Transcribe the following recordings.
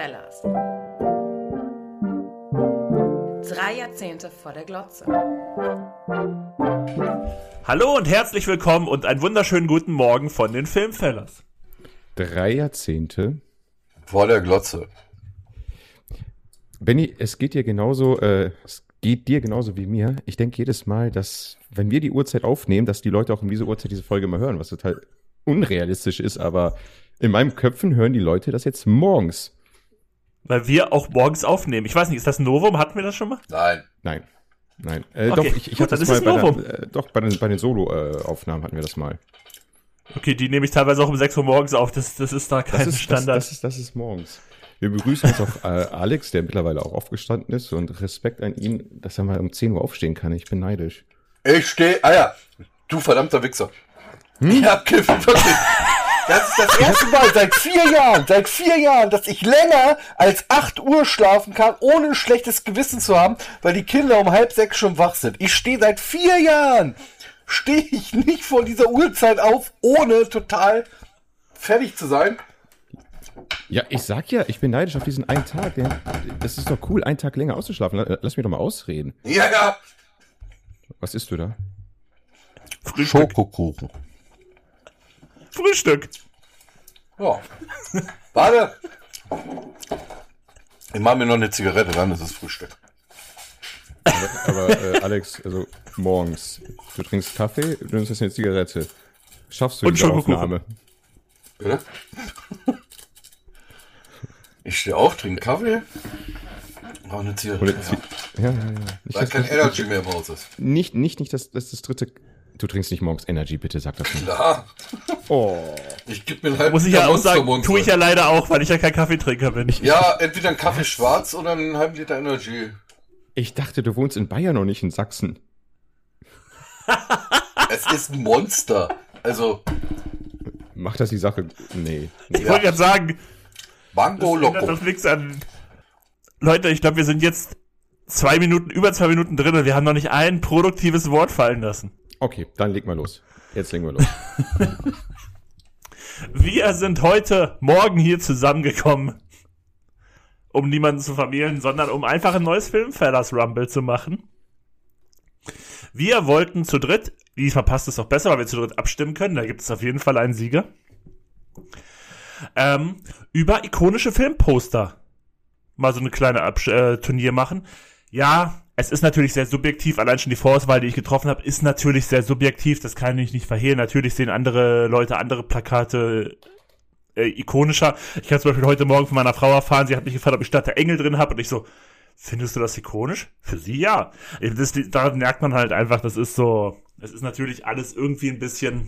Filmfellas. 3 Jahrzehnte vor der Glotze. Hallo und herzlich willkommen und einen wunderschönen guten Morgen von den Filmfellas. 3 Jahrzehnte vor der Glotze. Benni, es geht dir genauso wie mir. Ich denke jedes Mal, dass, wenn wir die Uhrzeit aufnehmen, dass die Leute auch um diese Uhrzeit diese Folge mal hören, was total unrealistisch ist, aber in meinem Köpfen hören die Leute das jetzt morgens. Weil wir auch morgens aufnehmen. Ich weiß nicht, ist das ein Novum? Hatten wir das schon mal? Nein. Okay, Doch, ich gut, hatte das das mal ist bei den Solo-Aufnahmen hatten wir das mal. Okay, die nehme ich teilweise auch um 6 Uhr morgens auf. Das ist da kein Standard. Das ist morgens. Wir begrüßen jetzt auch Alex, der mittlerweile auch aufgestanden ist, und Respekt an ihn, dass er mal um 10 Uhr aufstehen kann. Ich bin neidisch. Ich stehe, du verdammter Wichser. Ich hab kiffen, wirklich. Das ist das erste Mal seit 4 Jahren, dass ich länger als 8 Uhr schlafen kann, ohne ein schlechtes Gewissen zu haben, weil die Kinder um 5:30 schon wach sind. Ich stehe seit 4 Jahren, stehe ich nicht vor dieser Uhrzeit auf, ohne total fertig zu sein. Ja, ich sag ja, ich bin neidisch auf diesen einen Tag. Das ist doch cool, einen Tag länger auszuschlafen. Lass mich doch mal ausreden. Ja. Was isst du da? Schokokuchen. Frühstück. Ja. Warte. Ich mache mir noch eine Zigarette, dann ist es Frühstück. Aber Alex, also morgens, du trinkst Kaffee, du nimmst jetzt eine Zigarette. Schaffst du und die Aufnahme? Bitte? Ich stehe auf, trinke Kaffee. Noch eine Zigarette. Ja. Weil kein Energy mehr im Haus ist. Nicht, das dritte. Du trinkst nicht morgens Energy, bitte sag das nicht. Klar. Oh. Ich gebe mir einen halben Muss ich ja auch Monster sagen, Monster. tue ich ja leider auch, weil ich ja kein Kaffeetrinker bin. Ja, entweder ein Kaffee schwarz oder einen halben Liter Energy. Ich dachte, du wohnst in Bayern und nicht in Sachsen. Es ist ein Monster. Also. Macht das die Sache? Nee. Ich wollte gerade sagen, Mango das ändert Loco. doch nichts an. Leute, ich glaube, wir sind jetzt über 2 Minuten drin und wir haben noch nicht ein produktives Wort fallen lassen. Okay, dann leg mal los. Jetzt legen wir los. Wir sind heute Morgen hier zusammengekommen, um niemanden zu vermählen, sondern um einfach ein neues Filmfellas Rumble zu machen. Wir wollten zu dritt, diesmal passt es auch besser, weil wir zu dritt abstimmen können, da gibt es auf jeden Fall einen Sieger, über ikonische Filmposter mal so eine kleine Turnier machen. Ja, es ist natürlich sehr subjektiv, allein schon die Vorauswahl, die ich getroffen habe, ist natürlich sehr subjektiv, das kann ich nicht verhehlen. Natürlich sehen andere Leute andere Plakate ikonischer. Ich habe zum Beispiel heute Morgen von meiner Frau erfahren, sie hat mich gefragt, ob ich Stadt der Engel drin habe, und ich so, findest du das ikonisch? Für sie ja. Daran merkt man halt einfach, das ist natürlich alles irgendwie ein bisschen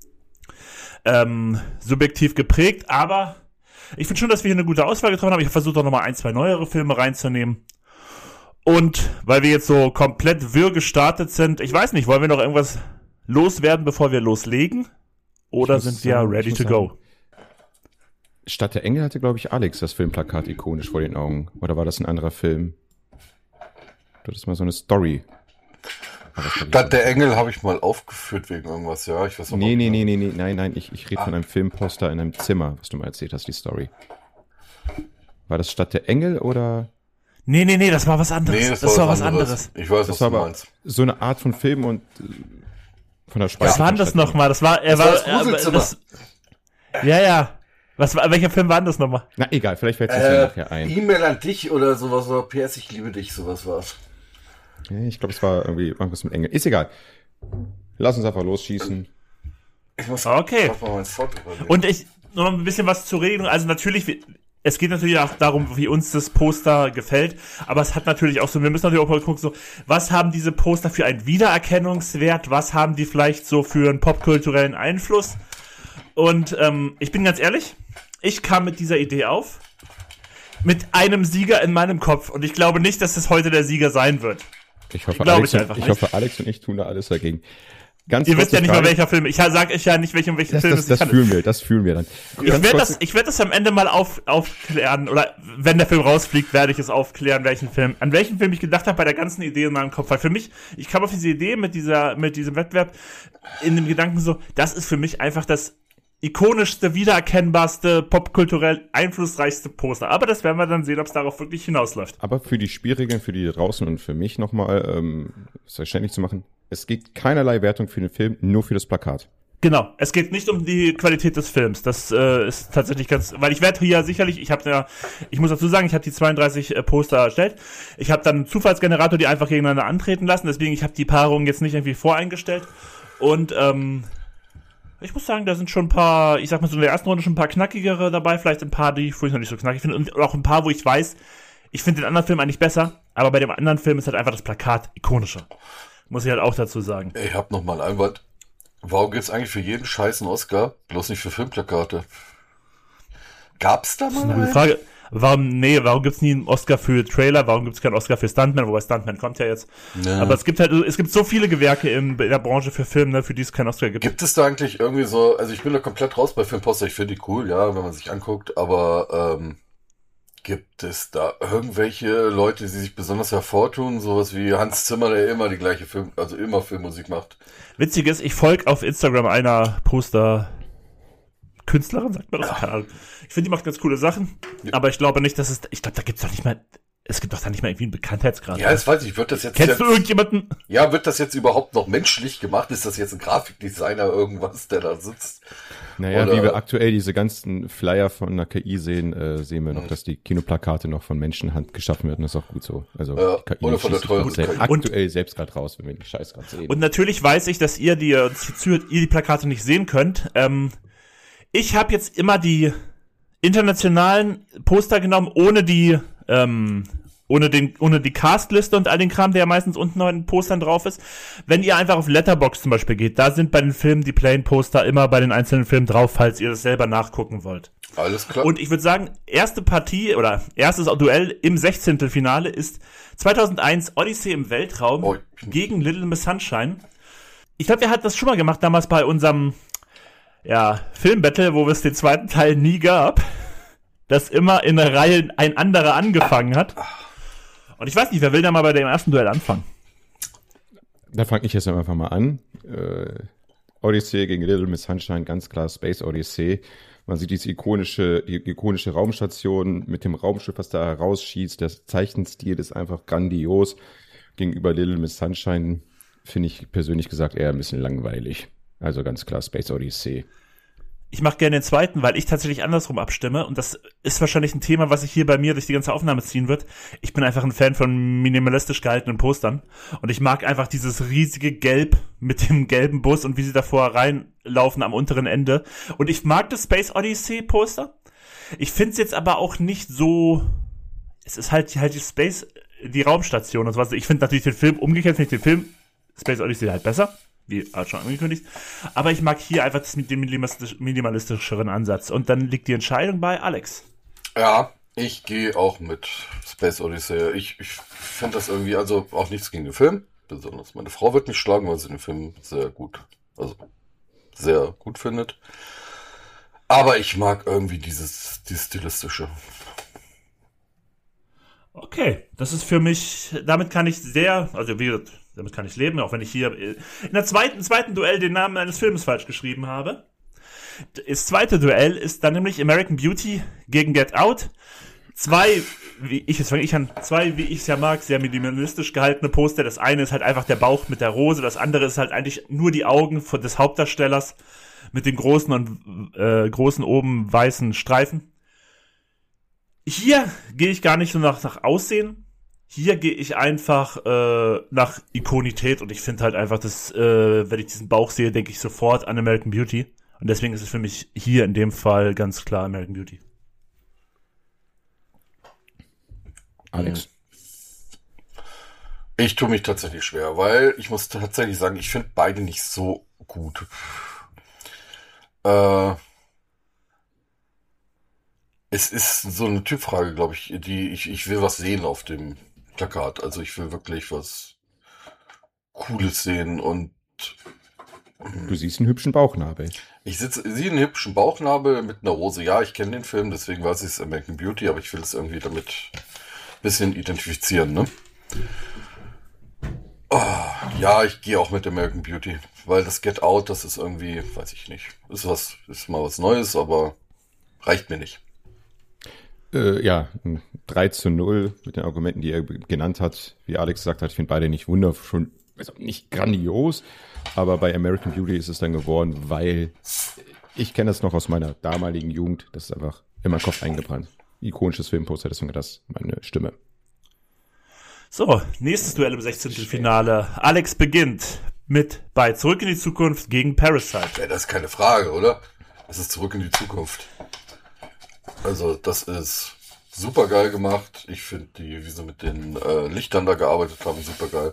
subjektiv geprägt, aber ich finde schon, dass wir hier eine gute Auswahl getroffen haben. Ich habe versucht, auch nochmal 1, 2 neuere Filme reinzunehmen. Und weil wir jetzt so komplett wirr gestartet sind, ich weiß nicht, wollen wir noch irgendwas loswerden, bevor wir loslegen? Oder sind wir ready to go? Stadt der Engel hatte, glaube ich, Alex das Filmplakat ikonisch vor den Augen. Oder war das ein anderer Film? Das ist mal so eine Story. Stadt der Engel habe ich mal aufgeführt wegen irgendwas, ja. Ich weiß noch Nee, nein, ich rede von einem Filmposter in einem Zimmer, was du mal erzählt hast, die Story. War das Stadt der Engel oder? Nee, das war was anderes. Nee, das war was anderes. Ich weiß, Das was war du aber meinst. so eine Art von Film und von der Speise. Was war denn das nochmal? Das war das Gruselzimmer. Ja. Welcher Film war denn das nochmal? Na egal, vielleicht fällt es mir nachher ein. E-Mail an dich oder sowas, oder PS, ich liebe dich, sowas war's. Ja, ich glaube, es war irgendwie irgendwas mit Engel. Ist egal. Lass uns einfach losschießen. Okay. Mach mal mein Foto bei mir. Und noch ein bisschen was zur Regelung. Also natürlich, es geht natürlich auch darum, wie uns das Poster gefällt. Aber es hat natürlich auch so, wir müssen natürlich auch mal gucken, so, was haben diese Poster für einen Wiedererkennungswert? Was haben die vielleicht so für einen popkulturellen Einfluss? Und ich bin ganz ehrlich, ich kam mit dieser Idee auf, mit einem Sieger in meinem Kopf. Und ich glaube nicht, dass es heute der Sieger sein wird. Ich hoffe, Alex und ich tun da alles dagegen. Ihr wisst ja nicht mal, welcher Film. Ich sage euch ja nicht, welchen Film es ist. Das fühlen wir dann. Ich werde das am Ende mal aufklären, oder wenn der Film rausfliegt, werde ich es aufklären, an welchen Film ich gedacht habe bei der ganzen Idee in meinem Kopf. Weil für mich, ich kam auf diese Idee mit diesem Wettbewerb in dem Gedanken so, das ist für mich einfach das ikonischste, wiedererkennbarste, popkulturell einflussreichste Poster. Aber das werden wir dann sehen, ob es darauf wirklich hinausläuft. Aber für die Schwierigen, für die da draußen und für mich nochmal, es verständlich zu machen, es gibt keinerlei Wertung für den Film, nur für das Plakat. Genau, es geht nicht um die Qualität des Films. Das ist tatsächlich weil ich werde hier sicherlich, ich muss dazu sagen, ich habe die 32 Poster erstellt. Ich habe dann einen Zufallsgenerator, die einfach gegeneinander antreten lassen. Deswegen, ich habe die Paarung jetzt nicht irgendwie voreingestellt. Und ich muss sagen, da sind schon ein paar, ich sag mal so in der ersten Runde schon ein paar knackigere dabei. Vielleicht ein paar, die ich noch nicht so knackig finde. Und auch ein paar, wo ich weiß, ich finde den anderen Film eigentlich besser. Aber bei dem anderen Film ist halt einfach das Plakat ikonischer. Muss ich halt auch dazu sagen. Ich hab noch mal einen Einwand. Warum gibt's eigentlich für jeden Scheiß einen Oscar? Bloß nicht für Filmplakate. Gab's da mal eine Frage. Warum gibt's nie einen Oscar für Trailer? Warum gibt's keinen Oscar für Stuntman? Wobei Stuntman kommt ja jetzt. Ja. Aber es gibt so viele Gewerke in der Branche für Filme, ne, für die es keinen Oscar gibt. Gibt es da eigentlich irgendwie so, also ich bin da komplett raus bei Filmposter, ich finde die cool, ja, wenn man sich anguckt, aber gibt es da irgendwelche Leute, die sich besonders hervortun? Sowas wie Hans Zimmer, der immer die gleiche immer Filmmusik macht. Witzig ist, ich folge auf Instagram einer Poster-Künstlerin, sagt man das? Keine Ahnung. Ich finde, die macht ganz coole Sachen, aber ich glaube nicht, dass es gibt doch da nicht mal irgendwie einen Bekanntheitsgrad. Ja, das weiß ich, Kennst du irgendjemanden? Ja, wird das jetzt überhaupt noch menschlich gemacht? Ist das jetzt ein Grafikdesigner irgendwas, der da sitzt? Naja, wie wir aktuell diese ganzen Flyer von einer KI sehen, sehen wir noch, dass die Kinoplakate noch von Menschenhand geschaffen werden. Das ist auch gut so. Also KI oder von der teuren KI. Aktuell selbst gerade raus, wenn wir den Scheiß gerade sehen. Und natürlich weiß ich, dass ihr die Plakate nicht sehen könnt. Ich habe jetzt immer die internationalen Poster genommen, ohne die Castliste und all den Kram, der ja meistens unten noch in den Postern drauf ist. Wenn ihr einfach auf Letterboxd zum Beispiel geht, da sind bei den Filmen die Plain-Poster immer bei den einzelnen Filmen drauf, falls ihr das selber nachgucken wollt. Alles klar. Und ich würde sagen, erste Partie oder erstes Duell im 16. Finale ist 2001 Odyssey im Weltraum gegen Little Miss Sunshine. Ich glaube, wir hatten das schon mal gemacht damals bei unserem Filmbattle, wo es den zweiten Teil nie gab, dass immer in der Reihe ein anderer angefangen hat. Und ich weiß nicht, wer will da mal bei dem ersten Duell anfangen? Da fange ich jetzt einfach mal an. Odyssey gegen Little Miss Sunshine, ganz klar Space Odyssey. Man sieht die ikonische Raumstation mit dem Raumschiff, was da herausschießt. Der Zeichenstil ist einfach grandios. Gegenüber Little Miss Sunshine finde ich persönlich gesagt eher ein bisschen langweilig. Also ganz klar Space Odyssey. Ich mache gerne den zweiten, weil ich tatsächlich andersrum abstimme. Und das ist wahrscheinlich ein Thema, was sich hier bei mir durch die ganze Aufnahme ziehen wird. Ich bin einfach ein Fan von minimalistisch gehaltenen Postern. Und ich mag einfach dieses riesige Gelb mit dem gelben Bus und wie sie davor reinlaufen am unteren Ende. Und ich mag das Space Odyssey Poster. Ich finde es jetzt aber auch nicht so... Es ist halt die Raumstation und so was. Ich finde natürlich den Film, umgekehrt finde ich den Film Space Odyssey halt besser. Wie schon angekündigt. Aber ich mag hier einfach das mit dem minimalistischeren Ansatz. Und dann liegt die Entscheidung bei Alex. Ja, ich gehe auch mit Space Odyssey. Ich finde das irgendwie, also auch nichts gegen den Film. Besonders meine Frau wird mich schlagen, weil sie den Film sehr gut findet. Aber ich mag irgendwie dieses Stilistische. Okay, das ist für mich, damit kann ich damit kann ich leben, auch wenn ich hier in der zweiten Duell den Namen eines Films falsch geschrieben habe. Das zweite Duell ist dann nämlich American Beauty gegen Get Out. Zwei, wie ich es ja mag, sehr minimalistisch gehaltene Poster. Das eine ist halt einfach der Bauch mit der Rose, das andere ist halt eigentlich nur die Augen des Hauptdarstellers mit den großen oben weißen Streifen. Hier gehe ich gar nicht so nach Aussehen. Hier gehe ich einfach nach Ikonität und ich finde halt einfach, dass wenn ich diesen Bauch sehe, denke ich sofort an American Beauty. Und deswegen ist es für mich hier in dem Fall ganz klar American Beauty. Alex? Ich tue mich tatsächlich schwer, weil ich muss tatsächlich sagen, ich finde beide nicht so gut. Es ist so eine Typfrage, glaube ich, ich will was sehen auf dem Plakat. Also ich will wirklich was Cooles sehen und du siehst einen hübschen Bauchnabel. Ich sehe einen hübschen Bauchnabel mit einer Rose. Ja, ich kenne den Film, deswegen weiß ich es American Beauty, aber ich will es irgendwie damit ein bisschen identifizieren, ne? Oh, Ja, ich gehe auch mit American Beauty, weil das Get Out, das ist irgendwie, weiß ich nicht, ist mal was Neues, aber reicht mir nicht. Ja, 3-0 mit den Argumenten, die er genannt hat. Wie Alex gesagt hat, ich finde beide nicht wunderschön, also nicht grandios, aber bei American Beauty ist es dann geworden, weil ich kenne das noch aus meiner damaligen Jugend, das ist einfach in meinen Kopf eingebrannt. Ikonisches Filmposter, deswegen hat das meine Stimme. So, nächstes Duell im 16. Finale. Alex beginnt bei Zurück in die Zukunft gegen Parasite. Ja, das ist keine Frage, oder? Das ist Zurück in die Zukunft. Also, das ist super geil gemacht. Ich finde wie sie mit den Lichtern da gearbeitet haben, super geil.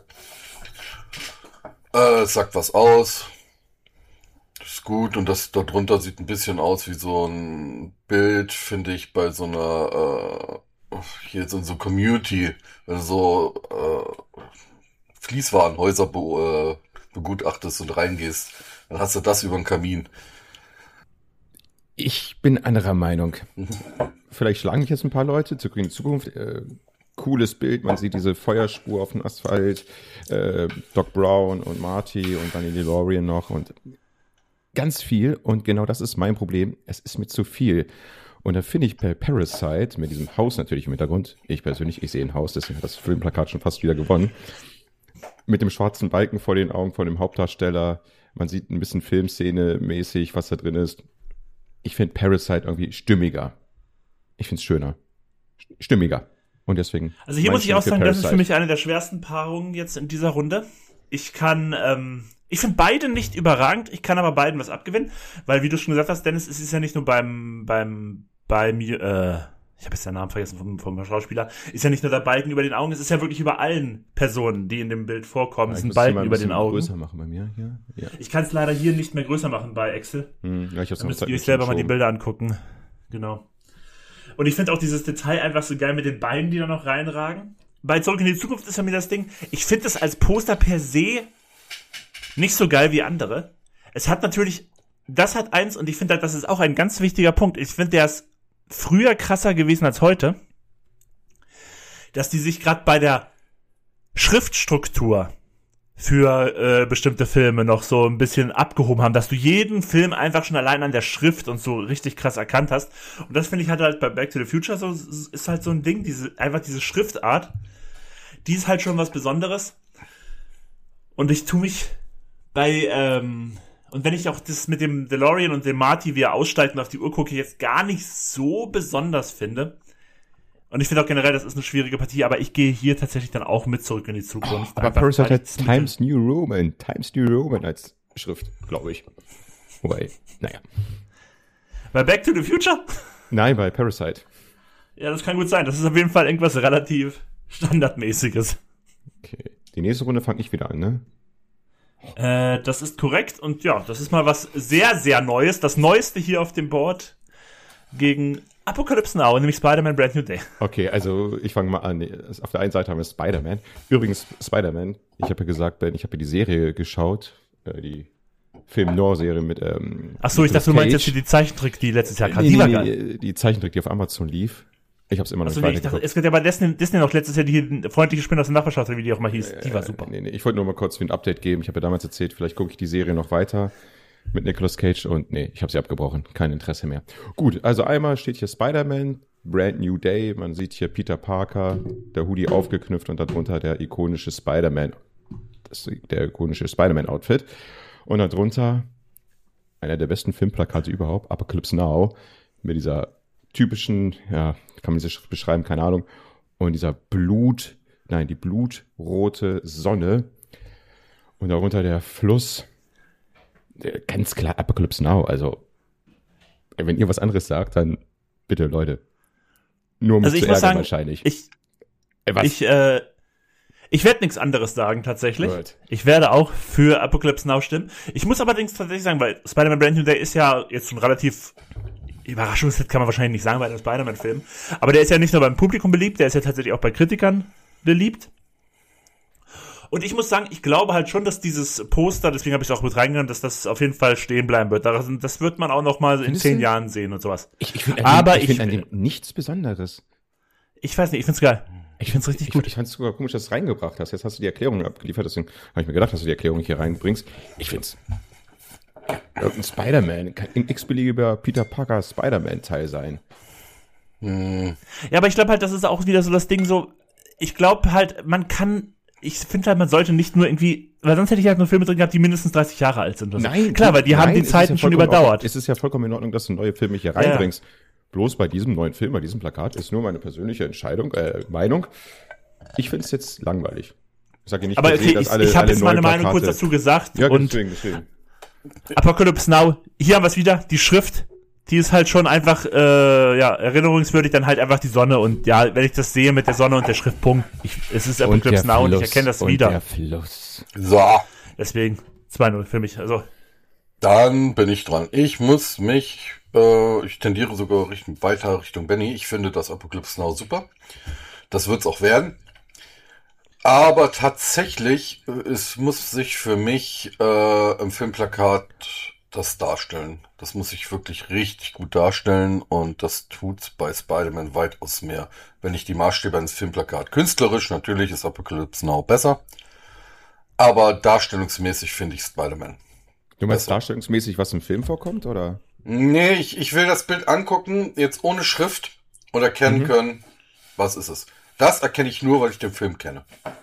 Es sagt was aus. Das ist gut und das dort drunter sieht ein bisschen aus wie so ein Bild, finde ich, bei so einer hier so Community, wenn du so Fließwarenhäuser begutachtest und reingehst, dann hast du das über den Kamin. Ich bin anderer Meinung. Vielleicht schlagen mich jetzt ein paar Leute, zurück in die Zukunft. Cooles Bild, man sieht diese Feuerspur auf dem Asphalt, Doc Brown und Marty und dann die DeLorean noch und ganz viel. Und genau das ist mein Problem. Es ist mir zu viel. Und da finde ich bei Parasite, mit diesem Haus natürlich im Hintergrund, ich sehe ein Haus, deswegen hat das Filmplakat schon fast wieder gewonnen, mit dem schwarzen Balken vor den Augen von dem Hauptdarsteller, man sieht ein bisschen Filmszene-mäßig, was da drin ist. Ich finde Parasite irgendwie stimmiger. Ich finde es schöner. Stimmiger. Und deswegen. Also hier muss ich auch sagen, das ist für mich eine der schwersten Paarungen jetzt in dieser Runde. Ich finde beide nicht überragend, ich kann aber beiden was abgewinnen, weil wie du schon gesagt hast, Dennis, es ist ja nicht nur bei mir, ich habe jetzt den Namen vergessen vom Schauspieler, ist ja nicht nur der Balken über den Augen, es ist ja wirklich über allen Personen, die in dem Bild vorkommen, es ist ein Balken über den Augen. Größer machen bei mir hier. Ja. Ich kann es leider hier nicht mehr größer machen bei Excel. Ja, ich da müsst ihr euch selber mal die Bilder angucken. Genau. Und ich finde auch dieses Detail einfach so geil mit den Beinen, die da noch reinragen. Bei Zurück in die Zukunft ist ja mir das Ding, ich finde das als Poster per se nicht so geil wie andere. Es hat natürlich, das hat eins, und ich finde halt, das ist auch ein ganz wichtiger Punkt. Ich finde, der ist früher krasser gewesen als heute, dass die sich gerade bei der Schriftstruktur für bestimmte Filme noch so ein bisschen abgehoben haben, dass du jeden Film einfach schon allein an der Schrift und so richtig krass erkannt hast. Und das finde ich halt bei Back to the Future so, ist halt so ein Ding, diese Schriftart, die ist halt schon was Besonderes. Und ich tue mich und wenn ich auch das mit dem DeLorean und dem Marty, wie er aussteigt und auf die Uhr gucke, jetzt gar nicht so besonders finde. Und ich finde auch generell, das ist eine schwierige Partie, aber ich gehe hier tatsächlich dann auch mit Zurück in die Zukunft. Aber Parasite hat Times New Roman als Schrift, glaube ich. Wobei, naja. Bei Back to the Future? Nein, bei Parasite. Ja, das kann gut sein. Das ist auf jeden Fall irgendwas relativ Standardmäßiges. Okay. Die nächste Runde fange ich wieder an, ne? Das ist korrekt und ja, das ist mal was sehr, sehr Neues. Das Neueste hier auf dem Board gegen Apocalypse Now, nämlich Spider-Man Brand New Day. Okay, also ich fange mal an. Auf der einen Seite haben wir Spider-Man. Übrigens, Spider-Man, ich habe ja gesagt, Ben, ich habe ja die Serie geschaut, die Film-Noir-Serie mit Achso, ich dachte, du meinst jetzt die Zeichentrick, die letztes Jahr kam. Die Zeichentrick, die auf Amazon lief. Ich habe es immer noch nicht weitergeguckt. Es gibt ja bei Disney noch letztes Jahr die freundliche Spinne aus der Nachbarschaft, wie die auch mal hieß. Die war super. Nee, ich wollte nur mal kurz ein Update geben. Ich habe ja damals erzählt, vielleicht gucke ich die Serie noch weiter mit Nicolas Cage und nee, ich habe sie abgebrochen. Kein Interesse mehr. Gut, also einmal steht hier Spider-Man, Brand New Day. Man sieht hier Peter Parker, der Hoodie aufgeknüpft und darunter der ikonische Spider-Man. Der ikonische Spider-Man-Outfit. Und darunter einer der besten Filmplakate überhaupt, Apocalypse Now, mit dieser typischen, ja, kann man diese Schrift beschreiben, keine Ahnung. Und dieser die blutrote Sonne. Und darunter der Fluss. Ganz klar Apocalypse Now. Also, wenn ihr was anderes sagt, dann bitte, Leute. Nur um mich zu ärgern wahrscheinlich. Ich werde nichts anderes sagen, tatsächlich. Right. Ich werde auch für Apocalypse Now stimmen. Ich muss allerdings tatsächlich sagen, weil Spider-Man Brand New Day ist ja jetzt schon relativ Überraschungshit, kann man wahrscheinlich nicht sagen bei einem Spider-Man-Film. Aber der ist ja nicht nur beim Publikum beliebt, der ist ja tatsächlich auch bei Kritikern beliebt. Und ich muss sagen, ich glaube halt schon, dass dieses Poster, deswegen habe ich es auch mit reingenommen, dass das auf jeden Fall stehen bleiben wird. Das wird man auch noch mal in 10 Jahren sehen und sowas. Ich finde an dem nichts Besonderes. Ich weiß nicht, ich find's geil. Ich find's richtig gut. Ich fand's sogar komisch, dass du es reingebracht hast. Jetzt hast du die Erklärung abgeliefert, deswegen habe ich mir gedacht, dass du die Erklärung hier reinbringst. Ich find's ein Spider-Man, kann ein x-beliebiger Peter Parker Spider-Man-Teil sein. Ja, aber ich glaube halt, das ist auch wieder so das Ding so, ich glaube halt, ich finde halt, man sollte nicht nur irgendwie, weil sonst hätte ich halt nur Filme drin gehabt, die mindestens 30 Jahre alt sind. Oder so. Nein, klar, weil die haben die es ist Zeiten ja schon überdauert. Es ist ja vollkommen in Ordnung, dass du neue Filme hier reinbringst. Bloß bei diesem neuen Film, bei diesem Plakat, ist nur meine persönliche Meinung. Ich finde es jetzt langweilig. Ich sage nicht, aber okay, ich habe jetzt meine Meinung kurz dazu gesagt. Ja, und deswegen. Apocalypse Now, hier haben wir es wieder, die Schrift, die ist halt schon einfach, erinnerungswürdig, dann halt einfach die Sonne und ja, wenn ich das sehe mit der Sonne und der Schrift, Punkt. Es ist Apocalypse Now und ich erkenne das wieder. Der Fluss. So. Deswegen 2-0 für mich, also. Dann bin ich dran. Ich tendiere sogar weiter Richtung Benny. Ich finde das Apocalypse Now super. Das wird's auch werden. Aber tatsächlich, es muss sich für mich im Filmplakat das darstellen. Das muss sich wirklich richtig gut darstellen und das tut's bei Spider-Man weitaus mehr. Wenn ich die Maßstäbe ins Filmplakat künstlerisch, natürlich ist Apocalypse Now besser, aber darstellungsmäßig finde ich Spider-Man. Du meinst darstellungsmäßig, was im Film vorkommt, oder? Nee, ich will das Bild angucken, jetzt ohne Schrift und erkennen können, was ist es. Das erkenne ich nur, weil ich den Film kenne.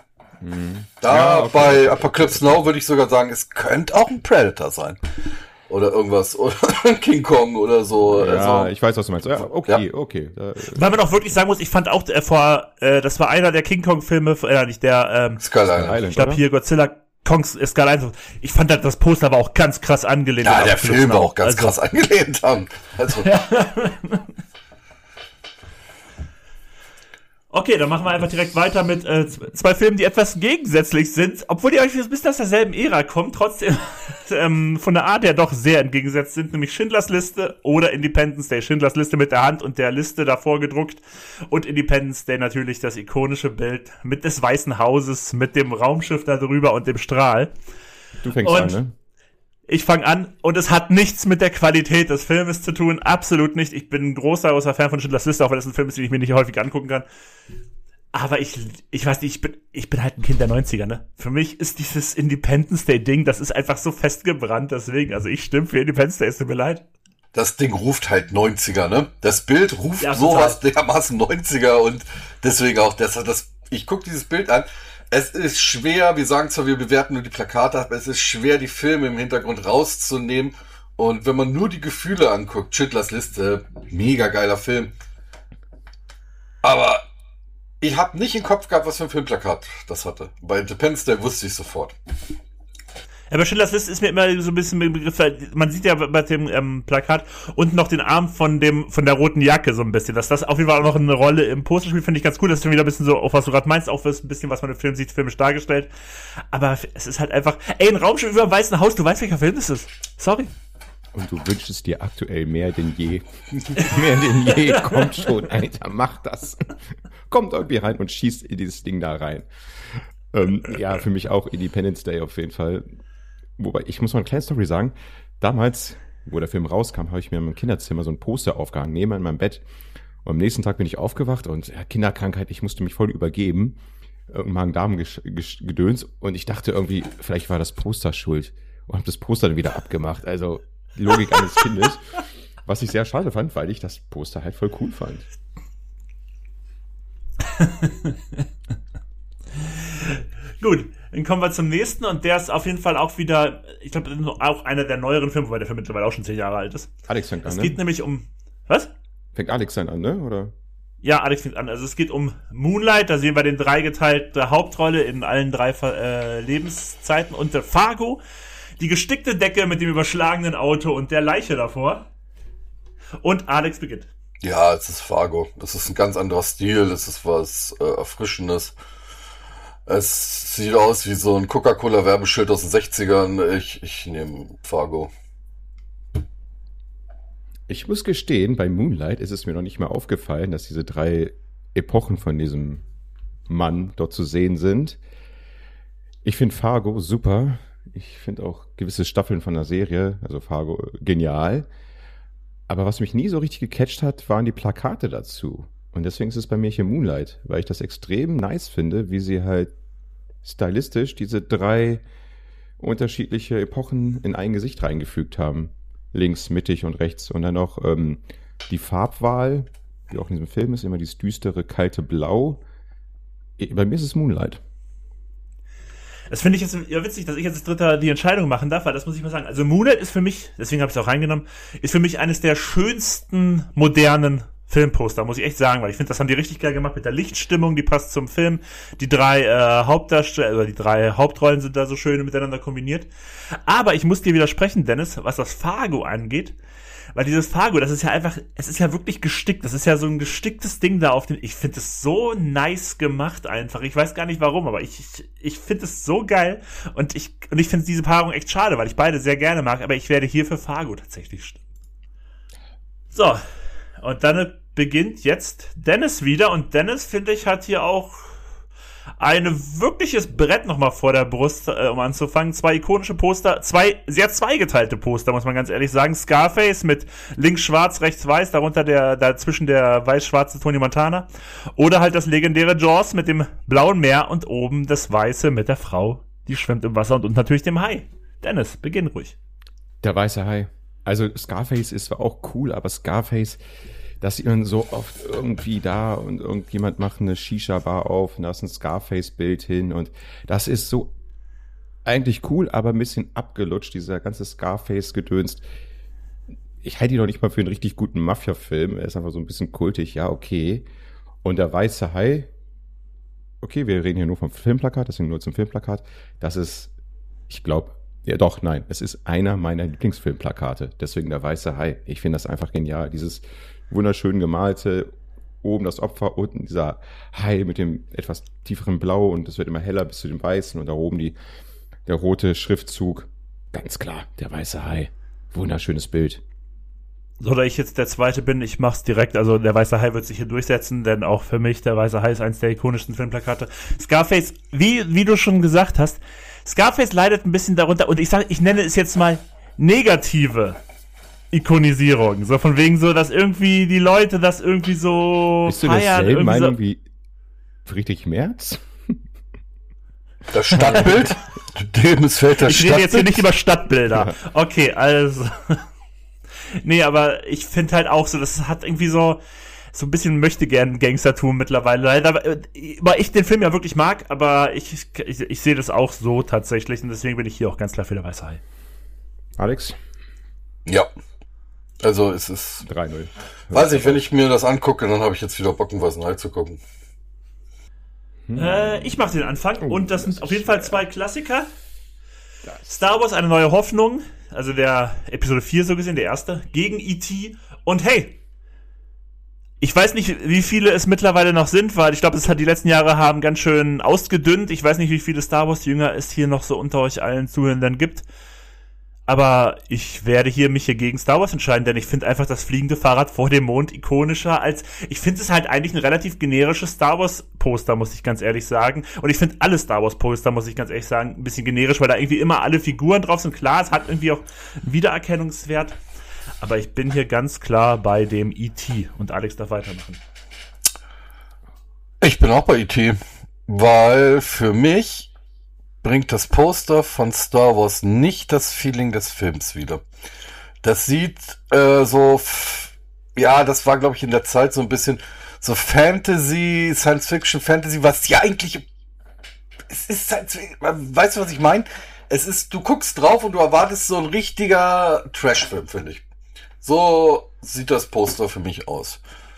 Bei Apocalypse Now würde ich sogar sagen, es könnte auch ein Predator sein. Oder irgendwas, oder King Kong oder so. Ja, also, ich weiß, was du meinst. Ja, okay. Weil man auch wirklich sagen muss, ich fand auch das war einer der King Kong-Filme, nicht der, Skull Island. Ich glaube hier Godzilla Kongs Skull Island. Ich fand das Poster war auch ganz krass angelehnt. Ja, der Film war auch ganz krass angelehnt haben. Also. Okay, dann machen wir einfach direkt weiter mit 2 Filmen, die etwas gegensätzlich sind, obwohl die eigentlich bis aus derselben Ära kommen, trotzdem von der Art her doch sehr entgegengesetzt sind, nämlich Schindlers Liste oder Independence Day. Schindlers Liste mit der Hand und der Liste davor gedruckt und Independence Day natürlich das ikonische Bild mit des Weißen Hauses, mit dem Raumschiff da drüber und dem Strahl. Du fängst an, ne? Ich fange an und es hat nichts mit der Qualität des Filmes zu tun, absolut nicht. Ich bin ein großer Fan von Schindlers Liste, auch wenn das ein Film ist, den ich mir nicht häufig angucken kann. Aber ich weiß nicht, ich bin halt ein Kind der 90er, ne? Für mich ist dieses Independence Day Ding, das ist einfach so festgebrannt, deswegen, also ich stimme für Independence Day, es tut mir leid. Das Ding ruft halt 90er, ne? Das Bild ruft sowas dermaßen 90er und deswegen auch, ich gucke dieses Bild an. Es ist schwer, wir sagen zwar, wir bewerten nur die Plakate, aber es ist schwer, die Filme im Hintergrund rauszunehmen. Und wenn man nur die Gefühle anguckt, Schindlers Liste, mega geiler Film. Aber ich habe nicht im Kopf gehabt, was für ein Filmplakat das hatte. Bei Independence Day wusste ich sofort. Ja, bei Schindlers Liste ist mir immer so ein bisschen mit Begriff, man sieht ja bei dem Plakat unten noch den Arm von der roten Jacke so ein bisschen, dass das auf jeden Fall auch noch eine Rolle im Poster spielt, finde ich ganz cool, das ist schon wieder ein bisschen so, auf was du gerade meinst, auch ein bisschen, was man im Film sieht, filmisch dargestellt, aber es ist halt einfach, ein Raumschiff über dem Weißen Haus, du weißt, welcher Film das ist, sorry. Und du wünschst es dir aktuell mehr denn je. Mehr denn je, kommt schon, Alter, mach das. Kommt irgendwie rein und schießt in dieses Ding da rein. Ja, für mich auch Independence Day auf jeden Fall. Wobei, ich muss mal eine kleine Story sagen. Damals, wo der Film rauskam, habe ich mir in meinem Kinderzimmer so ein Poster aufgehangen, neben in meinem Bett. Und am nächsten Tag bin ich aufgewacht und Kinderkrankheit, ich musste mich voll übergeben. Magen-Darm-Gedöns. Und ich dachte irgendwie, vielleicht war das Poster schuld. Und habe das Poster dann wieder abgemacht. Also die Logik eines Kindes. Was ich sehr schade fand, weil ich das Poster halt voll cool fand. Gut, dann kommen wir zum nächsten und der ist auf jeden Fall auch wieder, ich glaube, auch einer der neueren Filme, weil der Film mittlerweile auch schon 10 Jahre alt ist. Alex fängt an, ne? Es geht nämlich um, was? Fängt Alex dann an, ne? Oder? Ja, Alex fängt an. Also es geht um Moonlight, da sehen wir den dreigeteilte Hauptrolle in allen 3 Lebenszeiten und der Fargo, die gestickte Decke mit dem überschlagenen Auto und der Leiche davor. Und Alex beginnt. Ja, es ist Fargo. Es ist ein ganz anderer Stil, es ist was Erfrischendes. Es sieht aus wie so ein Coca-Cola-Werbeschild aus den 60ern. Ich nehme Fargo. Ich muss gestehen, bei Moonlight ist es mir noch nicht mal aufgefallen, dass diese 3 Epochen von diesem Mann dort zu sehen sind. Ich finde Fargo super. Ich finde auch gewisse Staffeln von der Serie, also Fargo, genial. Aber was mich nie so richtig gecatcht hat, waren die Plakate dazu. Und deswegen ist es bei mir hier Moonlight, weil ich das extrem nice finde, wie sie halt stylistisch diese 3 unterschiedliche Epochen in ein Gesicht reingefügt haben. Links, mittig und rechts. Und dann noch die Farbwahl, wie auch in diesem Film ist, immer dieses düstere, kalte Blau. Bei mir ist es Moonlight. Das finde ich jetzt ja witzig, dass ich jetzt als Dritter die Entscheidung machen darf, weil das muss ich mal sagen. Also Moonlight ist für mich, deswegen habe ich es auch reingenommen, ist für mich eines der schönsten modernen Filmposter, muss ich echt sagen, weil ich finde, das haben die richtig geil gemacht mit der Lichtstimmung, die passt zum Film. Die 3 Hauptdarsteller, oder die 3 Hauptrollen sind da so schön miteinander kombiniert. Aber ich muss dir widersprechen, Dennis, was das Fargo angeht. Weil dieses Fargo, das ist ja einfach, es ist ja wirklich gestickt. Das ist ja so ein gesticktes Ding da auf dem, ich finde es so nice gemacht einfach. Ich weiß gar nicht warum, aber ich finde es so geil. Und ich finde diese Paarung echt schade, weil ich beide sehr gerne mag, aber ich werde hier für Fargo tatsächlich stimmen. So. Und dann beginnt jetzt Dennis wieder. Und Dennis, finde ich, hat hier auch ein wirkliches Brett nochmal vor der Brust, um anzufangen. 2 ikonische Poster, 2 sehr zweigeteilte Poster, muss man ganz ehrlich sagen. Scarface mit links schwarz, rechts weiß, darunter dazwischen der weiß-schwarze Tony Montana. Oder halt das legendäre Jaws mit dem blauen Meer und oben das Weiße mit der Frau, die schwimmt im Wasser und natürlich dem Hai. Dennis, beginn ruhig. Der weiße Hai. Also Scarface ist zwar auch cool, aber Scarface, das sieht man so oft irgendwie da und irgendjemand macht eine Shisha-Bar auf und da ist ein Scarface-Bild hin und das ist so eigentlich cool, aber ein bisschen abgelutscht, dieser ganze Scarface-Gedöns. Ich halte ihn noch nicht mal für einen richtig guten Mafia-Film, er ist einfach so ein bisschen kultig, ja, okay. Und der weiße Hai, okay, wir reden hier nur vom Filmplakat, deswegen nur zum Filmplakat, das ist, ich glaube, ja doch, nein, es ist einer meiner Lieblingsfilmplakate, deswegen der weiße Hai. Ich finde das einfach genial, dieses wunderschön gemalte, oben das Opfer, unten dieser Hai mit dem etwas tieferen Blau und es wird immer heller bis zu dem Weißen und da oben der rote Schriftzug. Ganz klar, der weiße Hai. Wunderschönes Bild. So, da ich jetzt der Zweite bin, ich mach's direkt, also der weiße Hai wird sich hier durchsetzen, denn auch für mich, der weiße Hai ist eins der ikonischsten Filmplakate. Scarface, wie du schon gesagt hast, Scarface leidet ein bisschen darunter und ich nenne es jetzt mal negative Ikonisierung. So von wegen so, dass irgendwie die Leute das irgendwie so bist du feiern. derselben Meinung wie Friedrich Merz? Das Stadtbild? Dem es fällt das Ich rede jetzt hier nicht über Stadtbilder. Ja. Okay, also. Nee, aber ich finde halt auch so, das hat irgendwie so ein bisschen möchte gern Gangstertum mittlerweile. Weil ich den Film ja wirklich mag, aber ich sehe das auch so tatsächlich und deswegen bin ich hier auch ganz klar für der weiße Hai. Alex? Ja. Also es ist 3-0. Weiß ich, wenn ich mir das angucke, dann habe ich jetzt wieder Bock, einen weißen Hai zu gucken. Ich mache den Anfang und das sind auf jeden Fall 2 Klassiker. Star Wars, eine neue Hoffnung, also der Episode 4 so gesehen, der erste, gegen E.T. Und hey, ich weiß nicht, wie viele es mittlerweile noch sind, weil ich glaube, die letzten Jahre haben ganz schön ausgedünnt. Ich weiß nicht, wie viele Star Wars Jünger es hier noch so unter euch allen Zuhörern gibt. Aber ich werde mich hier gegen Star Wars entscheiden, denn ich finde einfach das fliegende Fahrrad vor dem Mond ikonischer als, ich finde es halt eigentlich ein relativ generisches Star Wars Poster, muss ich ganz ehrlich sagen. Und ich finde alle Star Wars Poster, muss ich ganz ehrlich sagen, ein bisschen generisch, weil da irgendwie immer alle Figuren drauf sind. Klar, es hat irgendwie auch einen Wiedererkennungswert. Aber ich bin hier ganz klar bei dem E.T. und Alex darf weitermachen. Ich bin auch bei E.T., weil für mich bringt das Poster von Star Wars nicht das Feeling des Films wieder. Das sieht das war, glaube ich, in der Zeit so ein bisschen so Fantasy, Science-Fiction-Fantasy, was ja eigentlich, es ist Science-Fiction, weißt du, was ich meine? Es ist, du guckst drauf und du erwartest so ein richtiger Trash-Film, finde ich. So sieht das Poster für mich aus.